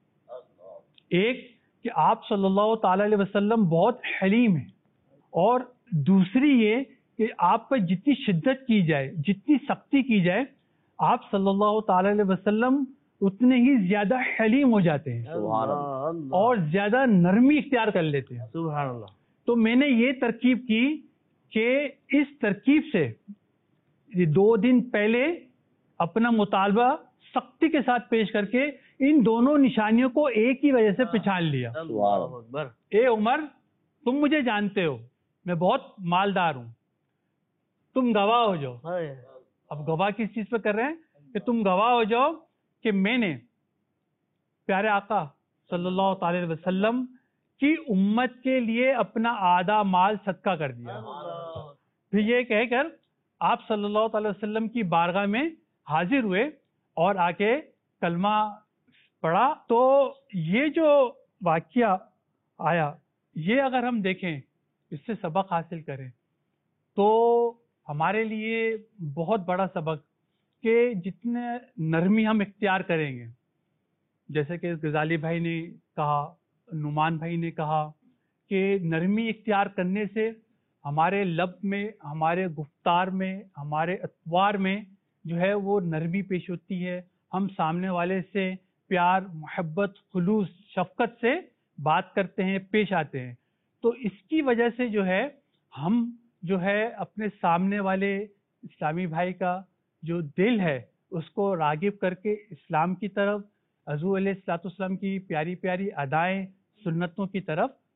ایک کہ آپ صلی اللہ تعالی علیہ وسلم بہت حلیم ہیں, اور دوسری یہ کہ آپ پر جتنی شدت کی جائے, جتنی سختی کی جائے, آپ صلی اللہ تعالی علیہ وسلم اتنے ہی زیادہ حلیم ہو جاتے ہیں اور زیادہ نرمی اختیار کر لیتے ہیں. سبحان اللہ. تو میں نے یہ ترکیب کی کہ اس ترکیب سے یہ دو دن پہلے اپنا مطالبہ سختی کے ساتھ پیش کر کے ان دونوں نشانیوں کو ایک ہی وجہ سے پہچان لیا. اللہ اکبر. اے عمر, تم مجھے جانتے ہو, میں بہت مالدار ہوں, تم گواہ ہو جاؤ. اب گواہ کس چیز پہ کر رہے ہیں کہ تم گواہ ہو جاؤ کہ میں نے پیارے آقا صلی اللہ تعالی علیہ وسلم کی امت کے لیے اپنا آدھا مال صدقہ کر دیا. پھر یہ کہہ کر آپ صلی اللہ تعالی وسلم کی بارگاہ میں حاضر ہوئے اور آ کے کلمہ پڑھا. تو یہ جو واقعہ آیا, یہ اگر ہم دیکھیں, اس سے سبق حاصل کریں تو ہمارے لیے بہت بڑا سبق کہ جتنے نرمی ہم اختیار کریں گے, جیسے کہ غزالی بھائی نے کہا, نعمان بھائی نے کہا کہ نرمی اختیار کرنے سے ہمارے لب میں, ہمارے گفتار میں, ہمارے اطوار میں جو ہے وہ نرمی پیش ہوتی ہے. ہم سامنے والے سے پیار, محبت, خلوص, شفقت سے بات کرتے ہیں, پیش آتے ہیں. تو اس کی وجہ سے جو ہے ہم جو ہے اپنے سامنے والے اسلامی بھائی کا جو دل ہے اس کو راغب کر کے اسلام کی طرف, حضور علیہ الصلوۃ والسلام کی پیاری پیاری ادائیں, سنتوں کی طرف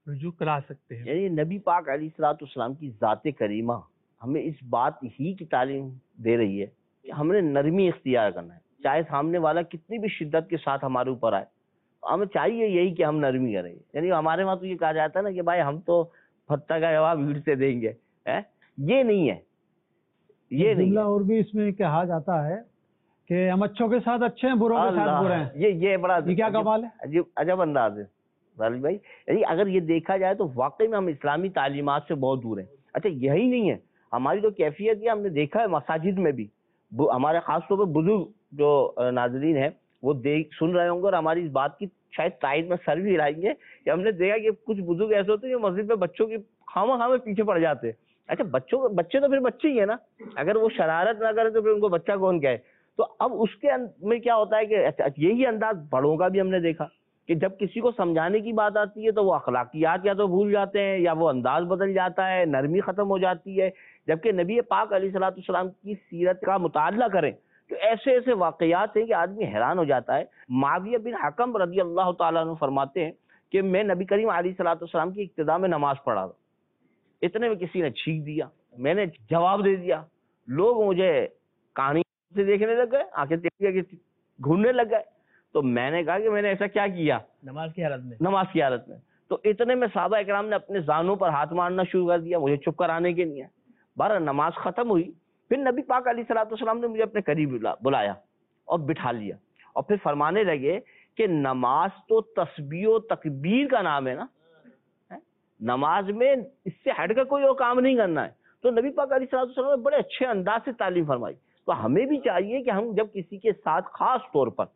رجوع کرا سکتے ہیں. یعنی نبی پاک علیہ الصلوۃ والسلام کی ذات کریمہ ہمیں اس بات ہی کی تعلیم دے رہی ہے کہ ہم نے نرمی اختیار کرنا ہے، چاہے سامنے والا کتنی بھی شدت کے ساتھ ہمارے اوپر آئے، ہمیں چاہیے یہی کہ ہم نرمی کریں. یعنی ہمارے وہاں تو یہ کہا جاتا ہے نا کہ بھائی ہم تو پھتہ کا جواب بھیڑ سے دیں گے، یہ نہیں ہے، یہ نہیں جملہ ہے. اور بھی اس میں کہا جاتا ہے کہ ہم اچھوں کے ساتھ اچھے ہیں، بروں کے ساتھ برے ہیں. یہ یہ بڑا یہ کیا کمال ہے، عجیب عجب انداز ہے غالب بھائی. یعنی اگر یہ دیکھا جائے تو واقعی میں ہم اسلامی تعلیمات سے بہت دور ہیں. اچھا یہی نہیں ہے ہماری تو کیفیت یہ ہم نے دیکھا ہے مساجد میں بھی، ہمارے خاص طور پہ بزرگ جو ناظرین ہیں وہ دیکھ سن رہے ہوں گے اور ہماری اس بات کی شاید تائید میں سر بھی ہلائیں گے کہ ہم نے دیکھا کہ کچھ بزرگ ایسے ہوتے ہیں جو مسجد میں بچوں کی خواہ خواہ پیچھے پڑ جاتے ہیں. اچھا بچوں بچے تو پھر بچے ہی ہیں نا، اگر وہ شرارت نہ کرے تو پھر ان کو بچہ کون کہے. تو اب اس کے میں کیا ہوتا ہے کہ یہی انداز بڑوں کا بھی ہم نے دیکھا کہ جب کسی کو سمجھانے کی بات آتی ہے تو وہ اخلاقیات یا تو بھول جاتے ہیں یا وہ انداز بدل جاتا ہے، نرمی ختم ہو جاتی ہے. جبکہ نبی پاک علیہ الصلوۃ والسلام کی سیرت کا مطالعہ کریں تو ایسے ایسے واقعات ہیں کہ آدمی حیران ہو جاتا ہے. معاویہ بن حکم رضی اللہ تعالیٰ عنہ فرماتے ہیں کہ میں نبی کریم علیہ الصلوۃ والسلام کی ابتدا میں نماز پڑھا، اتنے میں کسی نے چھینک دیا، میں نے جواب دے دیا، لوگ مجھے کہانی سے دیکھنے لگ گئے، آنکھیں تیز گھومنے لگ گئے. تو میں نے کہا کہ میں نے ایسا کیا کیا نماز کی حالت میں نماز کی حالت میں. تو اتنے میں صحابہ اکرام نے اپنے زانوں پر ہاتھ مارنا شروع کر دیا مجھے چپ کرانے کے لیے. بہرحال نماز ختم ہوئی، پھر نبی پاک علیہ الصلوۃ والسلام نے مجھے اپنے قریب بلایا اور بٹھا لیا اور پھر فرمانے لگے کہ نماز تو تسبیح و تکبیر کا نام ہے نا، نماز میں اس سے ہٹ کر کوئی اور کام نہیں کرنا ہے. تو نبی پاک علیہ الصلوۃ والسلام نے بڑے اچھے انداز سے تعلیم فرمائی. تو ہمیں بھی چاہیے کہ ہم جب کسی کے ساتھ خاص طور پر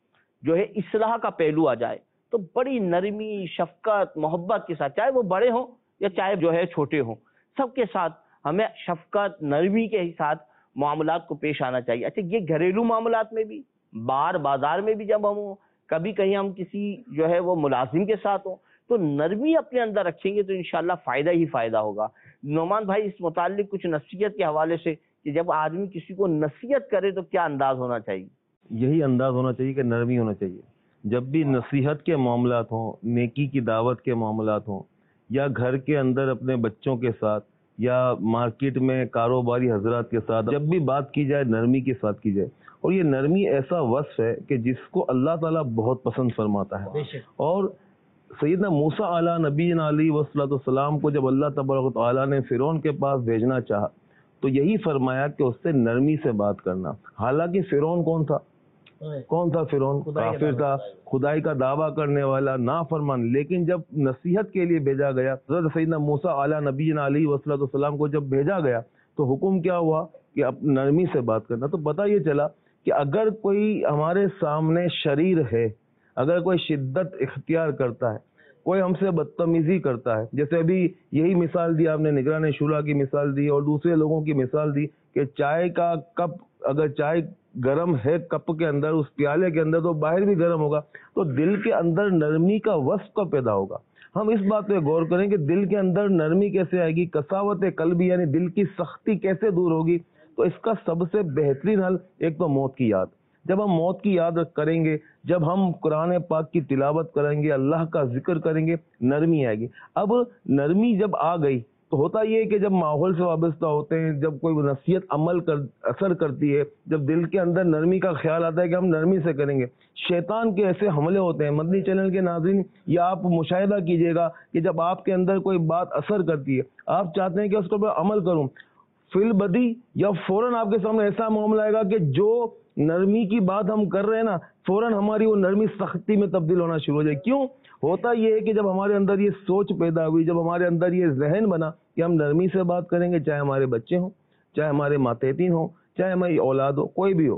جو ہے اصلاح کا پہلو آ جائے تو بڑی نرمی شفقت محبت کے ساتھ، چاہے وہ بڑے ہوں یا چاہے جو ہے چھوٹے ہوں، سب کے ساتھ ہمیں شفقت نرمی کے ساتھ معاملات کو پیش آنا چاہیے. اچھا یہ گھریلو معاملات میں بھی، بار بازار میں بھی جب ہم ہوں، کبھی کہیں ہم کسی جو ہے وہ ملازم کے ساتھ ہوں تو نرمی اپنے اندر رکھیں گے تو انشاءاللہ فائدہ ہی فائدہ ہوگا. نعمان بھائی اس متعلق کچھ نصیحت کے حوالے سے کہ جب آدمی کسی کو نصیحت کرے تو کیا انداز ہونا چاہیے؟ یہی انداز ہونا چاہیے کہ نرمی ہونا چاہیے. جب بھی نصیحت کے معاملات ہوں، نیکی کی دعوت کے معاملات ہوں، یا گھر کے اندر اپنے بچوں کے ساتھ یا مارکیٹ میں کاروباری حضرات کے ساتھ جب بھی بات کی جائے نرمی کے ساتھ کی جائے. اور یہ نرمی ایسا وصف ہے کہ جس کو اللہ تعالیٰ بہت پسند فرماتا ہے. اور سیدنا موسیٰ علیہ نبی علیہ وصلۃ والسلام کو جب اللہ تبارک و تعالیٰ نے فرعون کے پاس بھیجنا چاہا تو یہی فرمایا کہ اس سے نرمی سے بات کرنا. حالانکہ فرعون کون تھا؟ کون تھا فرعون؟ کافر تھا، خدائی کا دعویٰ کرنے والا، نافرمان. لیکن جب نصیحت کے لیے بھیجا گیا، حضرت سیدنا موسیٰ علیہ نبی علیہ وصلۃ والسلام کو جب بھیجا گیا تو حکم کیا ہوا کہ اب نرمی سے بات کرنا. تو پتہ یہ چلا کہ اگر کوئی ہمارے سامنے شریر ہے، اگر کوئی شدت اختیار کرتا ہے، کوئی ہم سے بدتمیزی کرتا ہے، جیسے ابھی یہی مثال دی آپ نے، نگران شورا کی مثال دی اور دوسرے لوگوں کی مثال دی کہ چائے کا کپ، اگر چائے گرم ہے کپ کے اندر، اس پیالے کے اندر، تو باہر بھی گرم ہوگا. تو دل کے اندر نرمی کا وصف کا پیدا ہوگا. ہم اس بات پہ غور کریں کہ دل کے اندر نرمی کیسے آئے گی، قساوت قلبی یعنی دل کی سختی کیسے دور ہوگی. تو اس کا سب سے بہترین حل ایک تو موت کی یاد. جب ہم موت کی یاد کریں گے، جب ہم قرآن پاک کی تلاوت کریں گے، اللہ کا ذکر کریں گے، نرمی آئے گی. اب نرمی جب آ گئی تو ہوتا یہ ہے کہ جب ماحول سے وابستہ ہوتے ہیں، جب کوئی نصیحت عمل کر اثر کرتی ہے، جب دل کے اندر نرمی کا خیال آتا ہے کہ ہم نرمی سے کریں گے، شیطان کے ایسے حملے ہوتے ہیں. مدنی چینل کے ناظرین یا آپ مشاہدہ کیجئے گا کہ جب آپ کے اندر کوئی بات اثر کرتی ہے، آپ چاہتے ہیں کہ اس پر عمل کروں، فی البدی یا فوراً آپ کے سامنے ایسا معاملہ آئے گا کہ جو نرمی کی بات ہم کر رہے ہیں نا، فوراً ہماری وہ نرمی سختی میں تبدیل ہونا شروع ہو جائے. کیوں ہوتا یہ ہے کہ جب ہمارے اندر یہ سوچ پیدا ہوئی، جب ہمارے اندر یہ ذہن بنا کہ ہم نرمی سے بات کریں گے، چاہے ہمارے بچے ہوں، چاہے ہمارے ماتحتین ہوں، چاہے ہماری اولاد ہو، کوئی بھی ہو،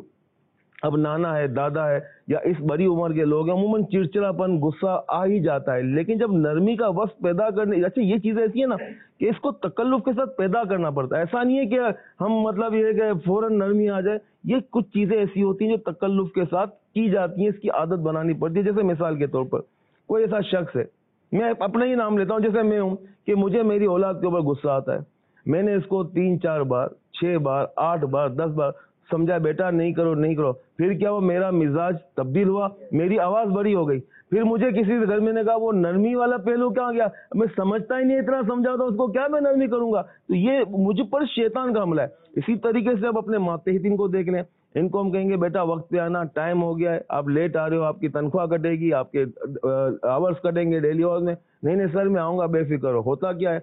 اب نانا ہے، دادا ہے، یا اس بڑی عمر کے لوگ ہیں، عموماً چڑچڑاپن، غصہ آ ہی جاتا ہے. لیکن جب نرمی کا وصف پیدا کرنے، اچھا یہ چیز ایسی ہے نا کہ اس کو تکلف کے ساتھ پیدا کرنا پڑتا ہے. ایسا نہیں ہے کہ ہم مطلب یہ ہے کہ فوراً نرمی آ جائے. یہ کچھ چیزیں ایسی ہوتی ہیں جو تکلف کے ساتھ کی جاتی ہیں، اس کی عادت بنانی پڑتی ہے. جیسے مثال کے طور پر کوئی ایسا شخص ہے، میں اپنا ہی نام لیتا ہوں، جیسے میں ہوں، کہ مجھے میری اولاد کے اوپر غصہ آتا ہے. میں نے اس کو تین چار بار، چھ بار، آٹھ بار، دس بار سمجھا بیٹا نہیں کرو نہیں کرو. پھر کیا ہوا, میرا مزاج تبدیل ہوا, میری آواز بڑی ہو گئی. پھر مجھے کسی گھر میں نے کہا وہ نرمی والا پہلو کہاں گیا, میں سمجھتا ہی نہیں, اتنا سمجھا تھا اس کو, کیا میں نرمی کروں گا. تو یہ مجھ پر شیطان کا حملہ ہے. اسی طریقے سے اب اپنے ماتحتین کو دیکھ لیں, ان کو ہم کہیں گے بیٹا وقت پہ آنا, ٹائم ہو گیا ہے, آپ لیٹ آ رہے ہو, آپ کی تنخواہ کٹے گی, آپ کے آورس کٹیں گے ڈیلی آورس میں. نہیں نہیں سر میں آؤں گا, بے فکر ہو. ہوتا کیا ہے,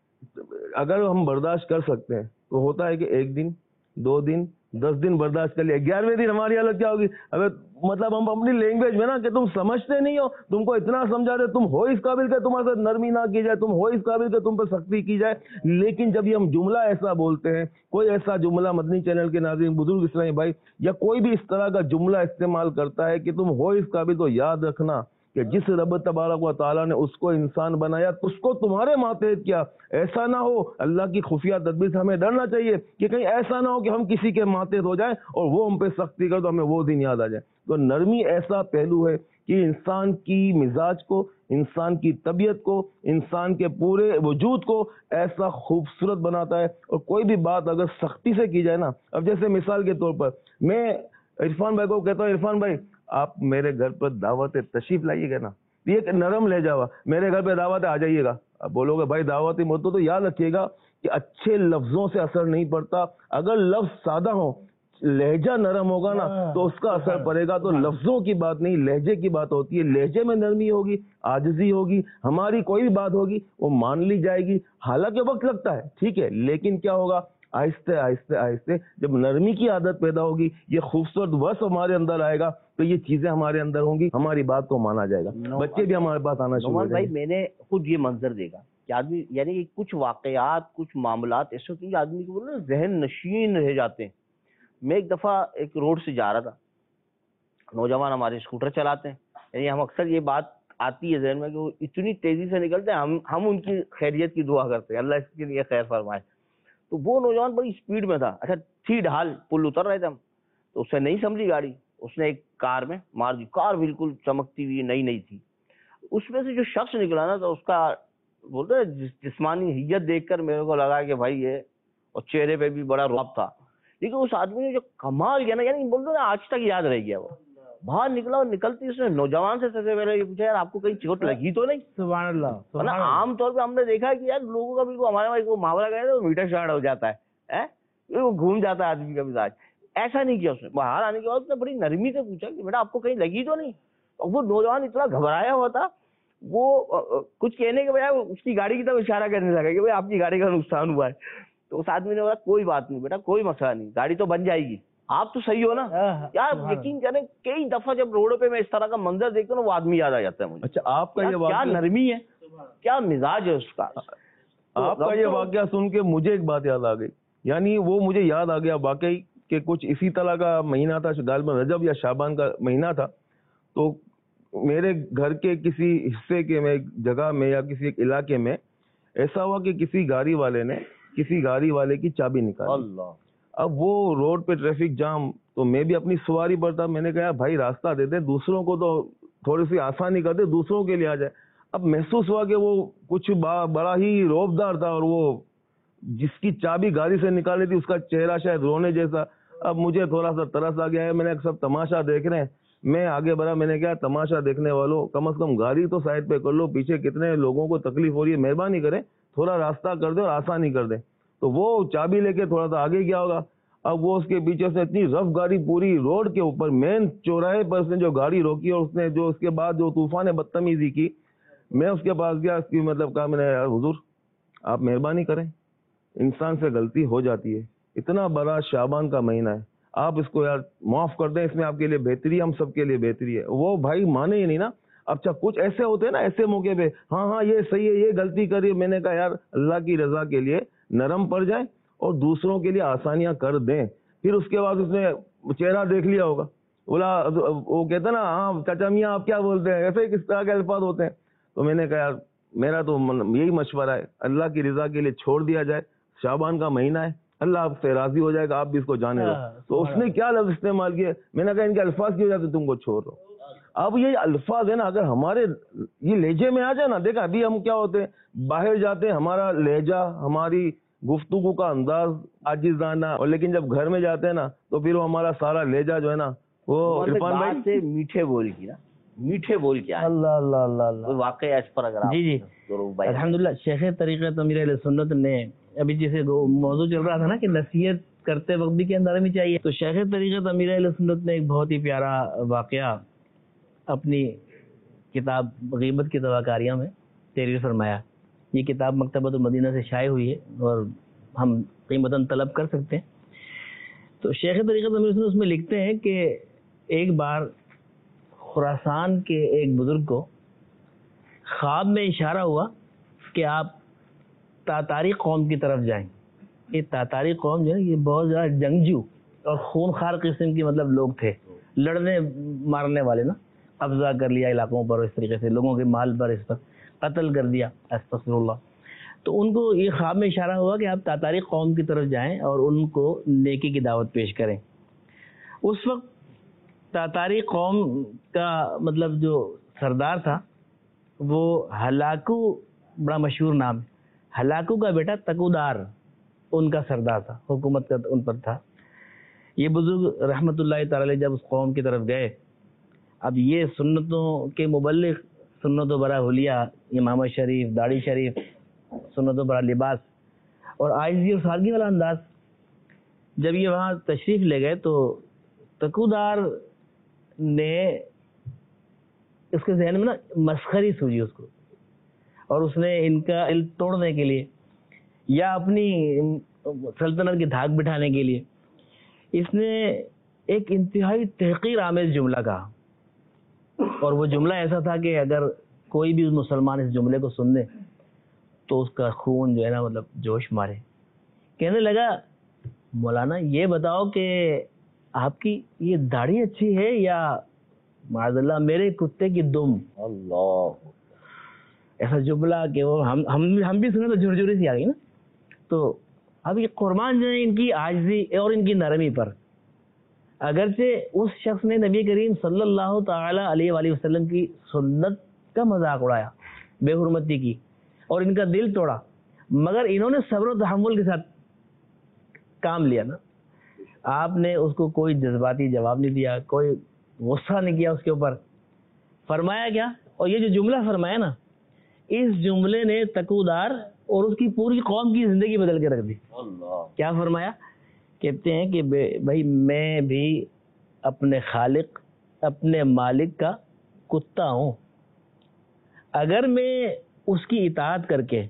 اگر ہم برداشت کر سکتے ہیں تو ہوتا ہے کہ ایک دن, دو دن, دس دن برداشت کر لیا, گیارہویں دن ہماری حالت کیا ہوگی. اگر مطلب ہم اپنی لینگویج میں نا کہ تم سمجھتے نہیں ہو, تم کو اتنا سمجھا رہے, تم ہو اس قابل کہ تمہارے ساتھ نرمی نہ کی جائے, تم ہو اس قابل کہ تم پہ سختی کی جائے. لیکن جب یہ ہم جملہ ایسا بولتے ہیں, کوئی ایسا جملہ مدنی چینل کے ناظرین بزرگ اسلامی بھائی یا کوئی بھی اس طرح کا جملہ استعمال کرتا ہے کہ تم ہو اس قابل, تو یاد رکھنا کہ جس رب تبارک و تعالیٰ نے اس کو انسان بنایا, اس کو تمہارے ماتحت کیا. ایسا نہ ہو, اللہ کی خفیہ تدبیر سے ہمیں ڈرنا چاہیے کہ کہیں ایسا نہ ہو کہ ہم کسی کے ماتحت ہو جائیں اور وہ ہم پہ سختی کر تو ہمیں وہ دن یاد آ جائے. تو نرمی ایسا پہلو ہے کہ انسان کی مزاج کو, انسان کی طبیعت کو, انسان کے پورے وجود کو ایسا خوبصورت بناتا ہے. اور کوئی بھی بات اگر سختی سے کی جائے نا, اب جیسے مثال کے طور پر میں عرفان بھائی کو کہتا ہوں, عرفان بھائی آپ میرے گھر پر دعوت تشریف لائیے گا نا, یہ کہ نرم لے جاوا, میرے گھر پہ دعوت آ جائیے گا. اب بولو گے بھائی دعوت مت, تو یاد رکھیے گا کہ اچھے لفظوں سے اثر نہیں پڑتا. اگر لفظ سادہ ہو, لہجہ نرم ہوگا نا تو اس کا اثر پڑے گا. تو لفظوں کی بات نہیں, لہجے کی بات ہوتی ہے. لہجے میں نرمی ہوگی, عاجزی ہوگی, ہماری کوئی بھی بات ہوگی وہ مان لی جائے گی. حالانکہ وقت لگتا ہے ٹھیک ہے, لیکن کیا ہوگا, آہستہ آہستہ آہستہ جب نرمی کی عادت پیدا ہوگی, یہ خوبصورت وصف ہمارے اندر آئے گا, تو یہ چیزیں ہمارے اندر ہوں گی, ہماری بات کو مانا جائے گا, بچے بھی ہمارے پاس آنا شروع ہو جائیں گے. بھائی میں نے خود یہ منظر دیکھا کہ آدمی یعنی کچھ واقعات, کچھ معاملات ایسے ہوتے ہیں کہ آدمی کو بولے ذہن نشین رہ جاتے ہیں. میں ایک دفعہ ایک روڈ سے جا رہا تھا, نوجوان ہمارے اسکوٹر چلاتے ہیں, یعنی ہم اکثر یہ بات آتی ہے ذہن میں کہ وہ اتنی تیزی سے نکلتے ہیں, ہم ہم ان کی خیریت کی دعا کرتے ہیں, اللہ اس کے لیے خیر فرمائے. تو وہ نوجوان بڑی اسپیڈ میں تھا, اچھا تھی ڈھال, پل اتر رہے تھے ہم, تو اس نے نہیں سمجھی گاڑی, اس نے ایک کار میں مار دی. کار بالکل چمکتی ہوئی نئی نئی تھی. اس میں سے جو شخص نکلا نا, تو اس کا بولتے ہیں جسمانی حیت دیکھ کر میرے کو لگا کہ بھائی یہ, اور چہرے پہ بھی بڑا رعب تھا. لیکن اس آدمی نے جو کمال کیا نا, یعنی بولتے ہیں آج تک یاد رہ گیا. وہ باہر نکلا اور نکلتی اس نے نوجوان سے سب سے پہلے یہ پوچھا, یار آپ کو کہیں چوٹ لگی تو نہیں؟ سبحان اللہ. عام طور پہ ہم نے دیکھا کہ یار لوگوں کا بالکل ہمارے وہاں محاورہ کہتے ہیں میٹر شارٹ ہو جاتا ہے, وہ گھوم جاتا ہے آدمی کا مزاج. ایسا نہیں کیا اس نے. باہر آنے کے بعد اس نے بڑی نرمی سے پوچھا کہ بیٹا آپ کو کہیں لگی تو نہیں؟ اور وہ نوجوان اتنا گھبرایا ہوا تھا, وہ کچھ کہنے کے بجائے اس کی گاڑی کی طرف اشارہ کرنے لگا کہ بھائی آپ کی گاڑی کا نقصان ہوا ہے. تو اس آدمی نے بولا کوئی بات نہیں بیٹا, کوئی مسئلہ نہیں, گاڑی تو بن جائے گی, آپ تو صحیح ہو نا. یار یقین کریں کئی دفعہ جب روڈوں پہ میں اس طرح کا منظر دیکھتا ہوں وہ آدمی یاد آ جاتا ہے مجھے. اچھا آپ کا یہ کیا واقعہ, نرمی ہے, کیا مزاج ہے اس کا. آپ کا یہ واقعہ سن کے مجھے ایک بات یاد آ گئی, یعنی وہ مجھے یاد آ گیا واقعی کہ کچھ اسی طرح کا مہینہ تھا, غالباً رجب یا شعبان کا مہینہ تھا. تو میرے گھر کے کسی حصے کے میں جگہ میں یا کسی ایک علاقے میں ایسا ہوا کہ کسی گاڑی والے نے کسی گاڑی والے کی چابی نکالی. اللہ. اب وہ روڈ پہ ٹریفک جام, تو میں بھی اپنی سواری پر تھا, میں نے کہا بھائی راستہ دے دے, دوسروں کو تو تھوڑی سی آسانی کر دے, دوسروں کے لیے آ جائے. اب محسوس ہوا کہ وہ کچھ بڑا ہی روبدار تھا, اور وہ جس کی چابی گاڑی سے نکالی تھی اس کا چہرہ شاید رونے جیسا. اب مجھے تھوڑا سا ترس آ گیا ہے, میں نے سب تماشا دیکھ رہے ہیں, میں آگے بڑھا, میں نے کہا تماشا دیکھنے والوں کم از کم گاڑی تو سائڈ پہ کر لو, پیچھے کتنے لوگوں کو تکلیف ہو رہی ہے, مہربانی کریں تھوڑا راستہ کر دیں اور آسانی کر دیں. تو وہ چابی لے کے تھوڑا سا آگے گیا ہوگا. اب وہ اس کے پیچھے سے اتنی رف گاڑی پوری روڈ کے اوپر مین چوراہے پر اس نے جو گاڑی روکی اور اس نے جو اس کے بعد جو طوفان بدتمیزی کی, میں اس کے پاس گیا, اس کی مطلب کہا میں نے یار حضور آپ مہربانی کریں, انسان سے غلطی ہو جاتی ہے, اتنا بڑا شعبان کا مہینہ ہے, آپ اس کو یار معاف کر دیں, اس میں آپ کے لیے بہتری ہے, ہم سب کے لیے بہتری ہے. وہ بھائی مانے ہی نہیں نا. اچھا کچھ ایسے ہوتے ہیں نا ایسے موقع پہ, ہاں ہاں یہ صحیح ہے, یہ غلطی کری. میں نے کہا یار اللہ کی رضا کے لیے نرم پڑ جائیں اور دوسروں کے لیے آسانیاں کر دیں. پھر اس کے بعد اس نے چہرہ دیکھ لیا ہوگا, بولا وہ کہتا نا ہاں چچا میاں آپ کیا بولتے ہیں, ایسے کس طرح کے الفاظ ہوتے ہیں. تو میں نے کہا یار میرا تو یہی مشورہ ہے, اللہ کی رضا کے لیے چھوڑ دیا جائے, شعبان کا مہینہ ہے, اللہ آپ سے راضی ہو جائے گا, آپ بھی اس کو جانے دو. تو اس نے کیا لفظ استعمال کیے, میں نے کہا ان کے الفاظ کی وجہ سے تم کو چھوڑ دو. اب یہ الفاظ ہے نا, اگر ہمارے یہ لہجے میں آ جائے نا, دیکھا ابھی ہم کیا ہوتے ہیں باہر جاتے ہیں, ہمارا لہجہ ہماری گفتگو کا انداز عاجزانہ، اور لیکن جب گھر میں جاتے ہیں نا تو پھر وہ ہمارا سارا لہجہ جو ہے نا وہ عرفان بھائی بات سے میٹھے بول کی نا، میٹھے بول کیا ہے؟ اللہ اللہ اللہ اللہ کوئی واقعہ اس پر اگر آپ جی جی ضرور بیان الحمدللہ شیخ طریقت امیر اہل سنت نے ابھی جیسے موضوع چل رہا تھا نا کہ نصیحت کرتے وقت بھی کیا نرمی چاہیے، تو شیخ طریقت امیر اہل سنت نے ایک بہت ہی پیارا واقعہ اپنی کتاب غیبت کی دواکاریاں میں تحریر فرمایا. یہ کتاب مکتبۃ المدینہ سے شائع ہوئی ہے اور ہم قیمتاً طلب کر سکتے ہیں. تو شیخ طریقت امیر سنت اس میں لکھتے ہیں کہ ایک بار خراسان کے ایک بزرگ کو خواب میں اشارہ ہوا کہ آپ تاتاری قوم کی طرف جائیں. یہ تاتاری قوم جو ہے یہ بہت زیادہ جنگجو اور خونخوار قسم کی مطلب لوگ تھے، لڑنے مارنے والے نا، قبضہ کر لیا علاقوں پر، اس طریقے سے لوگوں کے مال پر اس پر قتل کر دیا، استغفر اللہ. تو ان کو یہ خواب میں اشارہ ہوا کہ آپ تاتاری قوم کی طرف جائیں اور ان کو نیکی کی دعوت پیش کریں. اس وقت تاتاری قوم کا مطلب جو سردار تھا وہ ہلاکو، بڑا مشہور نام ہے، ہلاکو کا بیٹا تکودار ان کا سردار تھا، حکومت کا ان پر تھا. یہ بزرگ رحمۃ اللہ تعالی علیہ جب اس قوم کی طرف گئے، اب یہ سنتوں کے مبلغ، سنت و برا حلیہ، امامہ شریف، داڑھی شریف، سنت و برا لباس اور عاجزی اور سادگی والا انداز، جب یہ وہاں تشریف لے گئے تو تکودار نے اس کے ذہن میں نا مسخری سوجی اس کو، اور اس نے ان کا علم توڑنے کے لیے یا اپنی سلطنت کی دھاک بٹھانے کے لیے اس نے ایک انتہائی تحقیر آمیز جملہ کہا. اور وہ جملہ ایسا تھا کہ اگر کوئی بھی مسلمان اس جملے کو سن لے تو اس کا خون جو ہے نا مطلب جوش مارے. کہنے لگا مولانا یہ بتاؤ کہ آپ کی یہ داڑھی اچھی ہے یا معاذ اللہ میرے کتے کی دم. اللہ، ایسا جملہ کہ وہ ہم ہم ہم بھی سنے تو جھرجھری سی آ گئی نا. تو اب یہ قربان جو ہے ان کی عاجزی اور ان کی نرمی پر، اگرچہ اس شخص نے نبی کریم صلی اللہ تعالی علیہ وآلہ وسلم کی سنت کا مذاق اڑایا، بے حرمتی کی اور ان کا دل توڑا، مگر انہوں نے صبر و تحمل کے ساتھ کام لیا نا. آپ نے اس کو کوئی جذباتی جواب نہیں دیا، کوئی غصہ نہیں کیا اس کے اوپر. فرمایا کیا، اور یہ جو جملہ فرمایا نا، اس جملے نے تکودار اور اس کی پوری قوم کی زندگی بدل کے رکھ دی. کیا فرمایا؟ کہتے ہیں کہ بھائی میں بھی اپنے خالق، اپنے مالک کا کتا ہوں، اگر میں اس کی اطاعت کر کے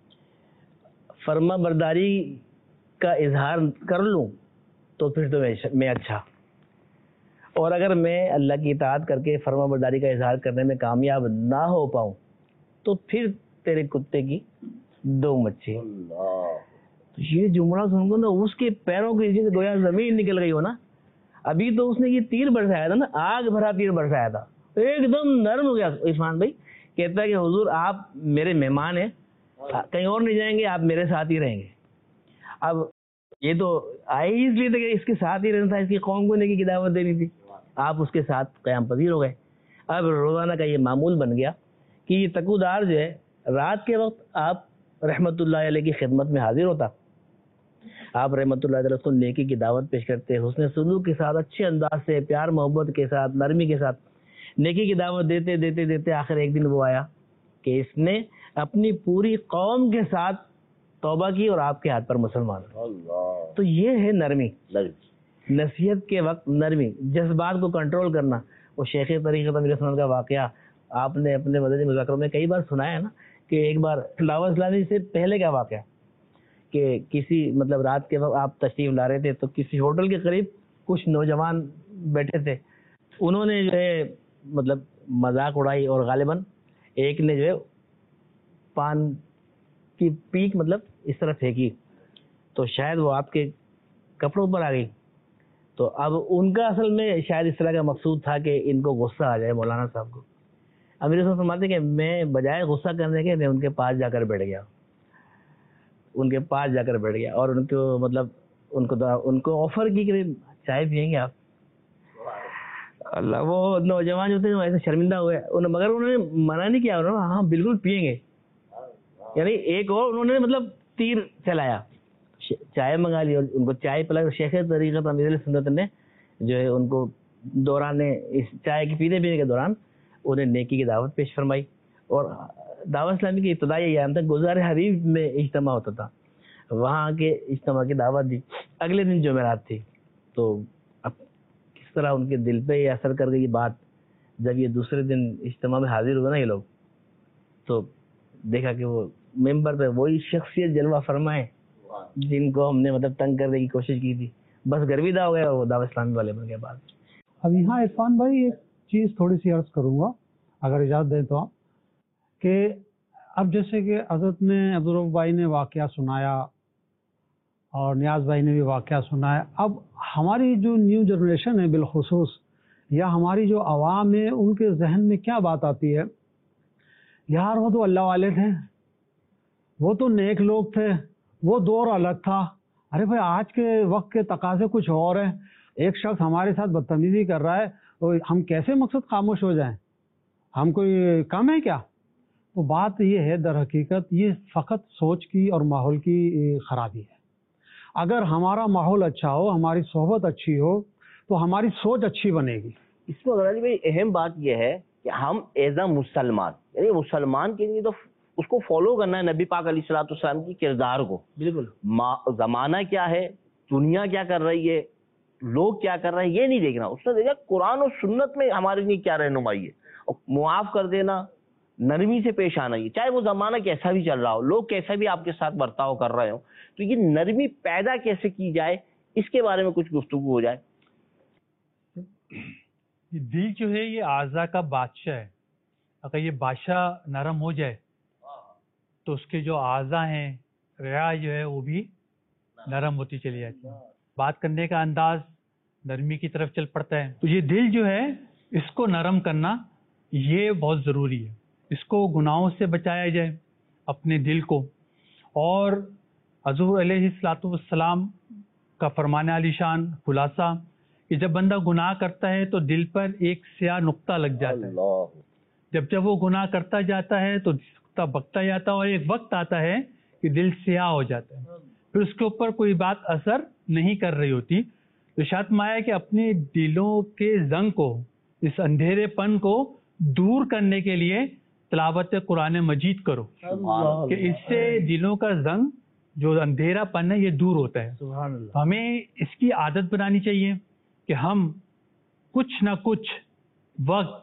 فرما برداری کا اظہار کر لوں تو پھر تو میں اچھا، اور اگر میں اللہ کی اطاعت کر کے فرما برداری کا اظہار کرنے میں کامیاب نہ ہو پاؤں تو پھر تیرے کتے کی دو مچھی. تو یہ جملہ سن کو نا اس کے پیروں کے نیچے سے گویا زمین نکل گئی ہو نا. ابھی تو اس نے یہ تیر برسایا تھا نا، آگ بھرا تیر برسایا تھا، ایک دم نرم ہو گیا عرفان بھائی. کہتا ہے کہ حضور آپ میرے مہمان ہیں، کہیں اور نہیں جائیں گے، آپ میرے ساتھ ہی رہیں گے. اب یہ تو آئے ہی اس لیے تھے کہ اس کے ساتھ ہی رہنا تھا، اس کی قوم کو نیکی کی دعوت دینی تھی. آپ اس کے ساتھ قیام پذیر ہو گئے. اب روزانہ کا یہ معمول بن گیا کہ یہ تکودار جو ہے رات کے وقت آپ رحمت اللہ علیہ کی خدمت میں حاضر ہوتا، آپ رحمت اللہ علیہ کو نیکی کی دعوت پیش کرتے، حسن سلوک کے ساتھ، اچھے انداز سے، پیار محبت کے ساتھ، نرمی کے ساتھ نیکی کی دعوت دیتے دیتے دیتے آخر ایک دن وہ آیا کہ اس نے اپنی پوری قوم کے ساتھ توبہ کی اور آپ کے ہاتھ پر مسلمان. تو یہ ہے نرمی، نصیحت کے وقت نرمی، جذبات کو کنٹرول کرنا. وہ شیخ طریقت امیر سنت کا واقعہ آپ نے اپنے مدنی مذاکروں میں کئی بار سنایا ہے نا، کہ ایک بار دعوت اسلامی سے پہلے کا واقعہ کہ کسی مطلب رات کے وقت آپ تشریف لا رہے تھے تو کسی ہوٹل کے قریب کچھ نوجوان بیٹھے تھے، انہوں نے جو ہے مطلب مذاق اڑائی اور غالباً ایک نے جو ہے پان کی پیک مطلب اس طرح پھینکی تو شاید وہ آپ کے کپڑوں پر آ گئی. تو اب ان کا اصل میں شاید اس طرح کا مقصود تھا کہ ان کو غصہ آ جائے مولانا صاحب کو. امیر صاحب فرماتے کہ میں بجائے غصہ کرنے کے میں ان کے پاس جا کر بیٹھ گیا ان کے پاس جا کر بیٹھ گیا اور ان کو مطلب ان کو ان کو آفر کی کہ چائے پئیں گے آپ. اللہ، وہ نوجوان جو تھے ایسے شرمندہ ہوئے، مگر انہوں نے منع نہیں کیا، انہوں نے ہاں بالکل پئیں گے. یعنی ایک اور انہوں نے مطلب تیر چلایا چائے منگا لی اور ان کو چائے پلائی. شیخ طریقت امیر علیہ سنت نے جو ہے ان کو دوران اس چائے کے پینے پینے کے دوران انہیں نیکی کی دعوت پیش فرمائی. اور دعوت اسلامی کی ابتدائی ایام تک گزار حریف میں اجتماع ہوتا تھا, وہاں کے اجتماع کی دعوت دی. اگلے دن جمعرات تھی, تو اب کس طرح ان کے دل پہ یہ اثر کر گئی بات. جب یہ دوسرے دن اجتماع میں حاضر ہوئے نا یہ لوگ, تو دیکھا کہ وہ ممبر پہ وہی شخصیت جلوہ فرمائے جن کو ہم نے مطلب تنگ کرنے کی کوشش کی تھی. بس گرویدہ ہو گیا وہ دعوت اسلامی والے بن کے بعد. اب یہاں عرفان بھائی ایک چیز تھوڑی سی عرض کروں گا اگر اجازت دیں تو آپ, کہ اب جیسے کہ حضرت نے عبدالرؤف بھائی نے واقعہ سنایا اور نیاز بھائی نے بھی واقعہ سنایا, اب ہماری جو نیو جنریشن ہے بالخصوص, یا ہماری جو عوام ہے, ان کے ذہن میں کیا بات آتی ہے, یار وہ تو اللہ والے تھے, وہ تو نیک لوگ تھے, وہ دور الگ تھا. ارے بھائی آج کے وقت کے تقاضے کچھ اور ہیں, ایک شخص ہمارے ساتھ بدتمیزی کر رہا ہے تو ہم کیسے مقصد خاموش ہو جائیں, ہم کوئی کم ہے کیا؟ تو بات یہ ہے در حقیقت یہ فقط سوچ کی اور ماحول کی خرابی ہے. اگر ہمارا ماحول اچھا ہو, ہماری صحبت اچھی ہو, تو ہماری سوچ اچھی بنے گی. اس میں غزالی بھائی اہم بات یہ ہے کہ ہم ایز اے مسلمان, یعنی مسلمان کے لیے تو اس کو فالو کرنا ہے نبی پاک علیہ الصلوۃ والسلام کی کردار کو. بالکل زمانہ کیا ہے, دنیا کیا کر رہی ہے, لوگ کیا کر رہے ہیں, یہ نہیں دیکھنا. اس نے دیکھا قرآن اور سنت میں ہمارے لیے کیا رہنمائی ہے, اور معاف کر دینا, نرمی سے پیش آنا. یہ چاہے وہ زمانہ کیسا بھی چل رہا ہو, لوگ کیسا بھی آپ کے ساتھ برتاؤ کر رہے ہو, تو یہ نرمی پیدا کیسے کی جائے, اس کے بارے میں کچھ گفتگو ہو جائے. دل جو ہے یہ اعضاء کا بادشاہ ہے. اگر یہ بادشاہ نرم ہو جائے تو اس کے جو اعضاء ہیں, رعا جو ہے وہ بھی نرم ہوتی چلی جاتی ہے. بات کرنے کا انداز نرمی کی طرف چل پڑتا ہے. تو یہ دل جو ہے اس کو نرم کرنا یہ بہت ضروری ہے. اس کو گناہوں سے بچایا جائے اپنے دل کو. اور حضور علیہ الصلوۃ والسلام کا فرمان علی شان خلاصہ کہ جب بندہ گناہ کرتا ہے تو دل پر ایک سیاہ نقطہ لگ جاتا ہے. جب جب وہ گناہ کرتا جاتا ہے تو نقطہ بکتا جاتا ہے, اور ایک وقت آتا ہے کہ دل سیاہ ہو جاتا ہے, پھر اس کے اوپر کوئی بات اثر نہیں کر رہی ہوتی. تو شاید مایا کہ اپنے دلوں کے زنگ کو, اس اندھیرے پن کو دور کرنے کے لیے تلاوت قرآن مجید کرو, کہ اس سے دلوں کا زنگ جو اندھیرا پن ہے یہ دور ہوتا ہے. ہمیں اس کی عادت بنانی چاہیے کہ ہم کچھ نہ کچھ وقت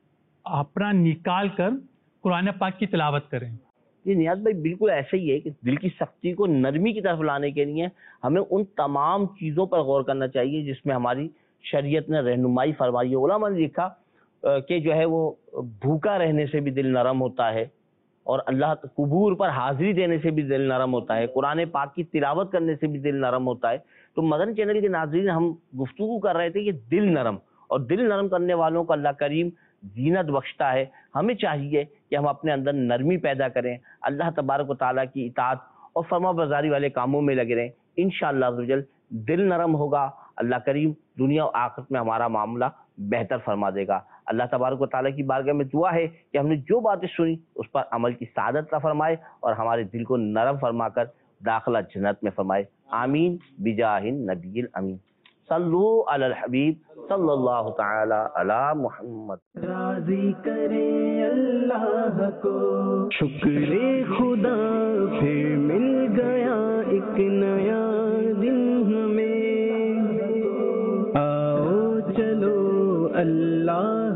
اپنا نکال کر قرآن پاک کی تلاوت کریں. یہ نیاز بھائی بالکل ایسا ہی ہے کہ دل کی سختی کو نرمی کی طرف لانے کے لیے ہمیں ان تمام چیزوں پر غور کرنا چاہیے جس میں ہماری شریعت نے رہنمائی فرمائی ہے. علماء نے لکھا کہ جو ہے وہ بھوکا رہنے سے بھی دل نرم ہوتا ہے, اور اللہ قبور پر حاضری دینے سے بھی دل نرم ہوتا ہے, قرآن پاک کی تلاوت کرنے سے بھی دل نرم ہوتا ہے. تو مدن چینل کے ناظرین, ہم گفتگو کر رہے تھے کہ دل نرم, اور دل نرم کرنے والوں کو اللہ کریم زینت بخشتا ہے. ہمیں چاہیے کہ ہم اپنے اندر نرمی پیدا کریں, اللہ تبارک و تعالیٰ کی اطاعت اور فرما برداری والے کاموں میں لگے رہیں. انشاءاللہ عز و جل دل نرم ہوگا, اللہ کریم دنیا و آخرت میں ہمارا معاملہ بہتر فرما دے گا. اللہ تبارک و تعالیٰ کی بارگاہ میں دعا ہے کہ ہم نے جو باتیں سنی اس پر عمل کی سعادت عطا فرمائے, اور ہمارے دل کو نرم فرما کر داخلہ جنت میں فرمائے. آمین بجاہ النبی الامین. صلو علی الحبیب صلی اللہ تعالی علی محمد. راضی کرے اللہ کو شکر خدا, پھر مل گیا ایک نیا دن ہمیں. آؤ چلو اللہ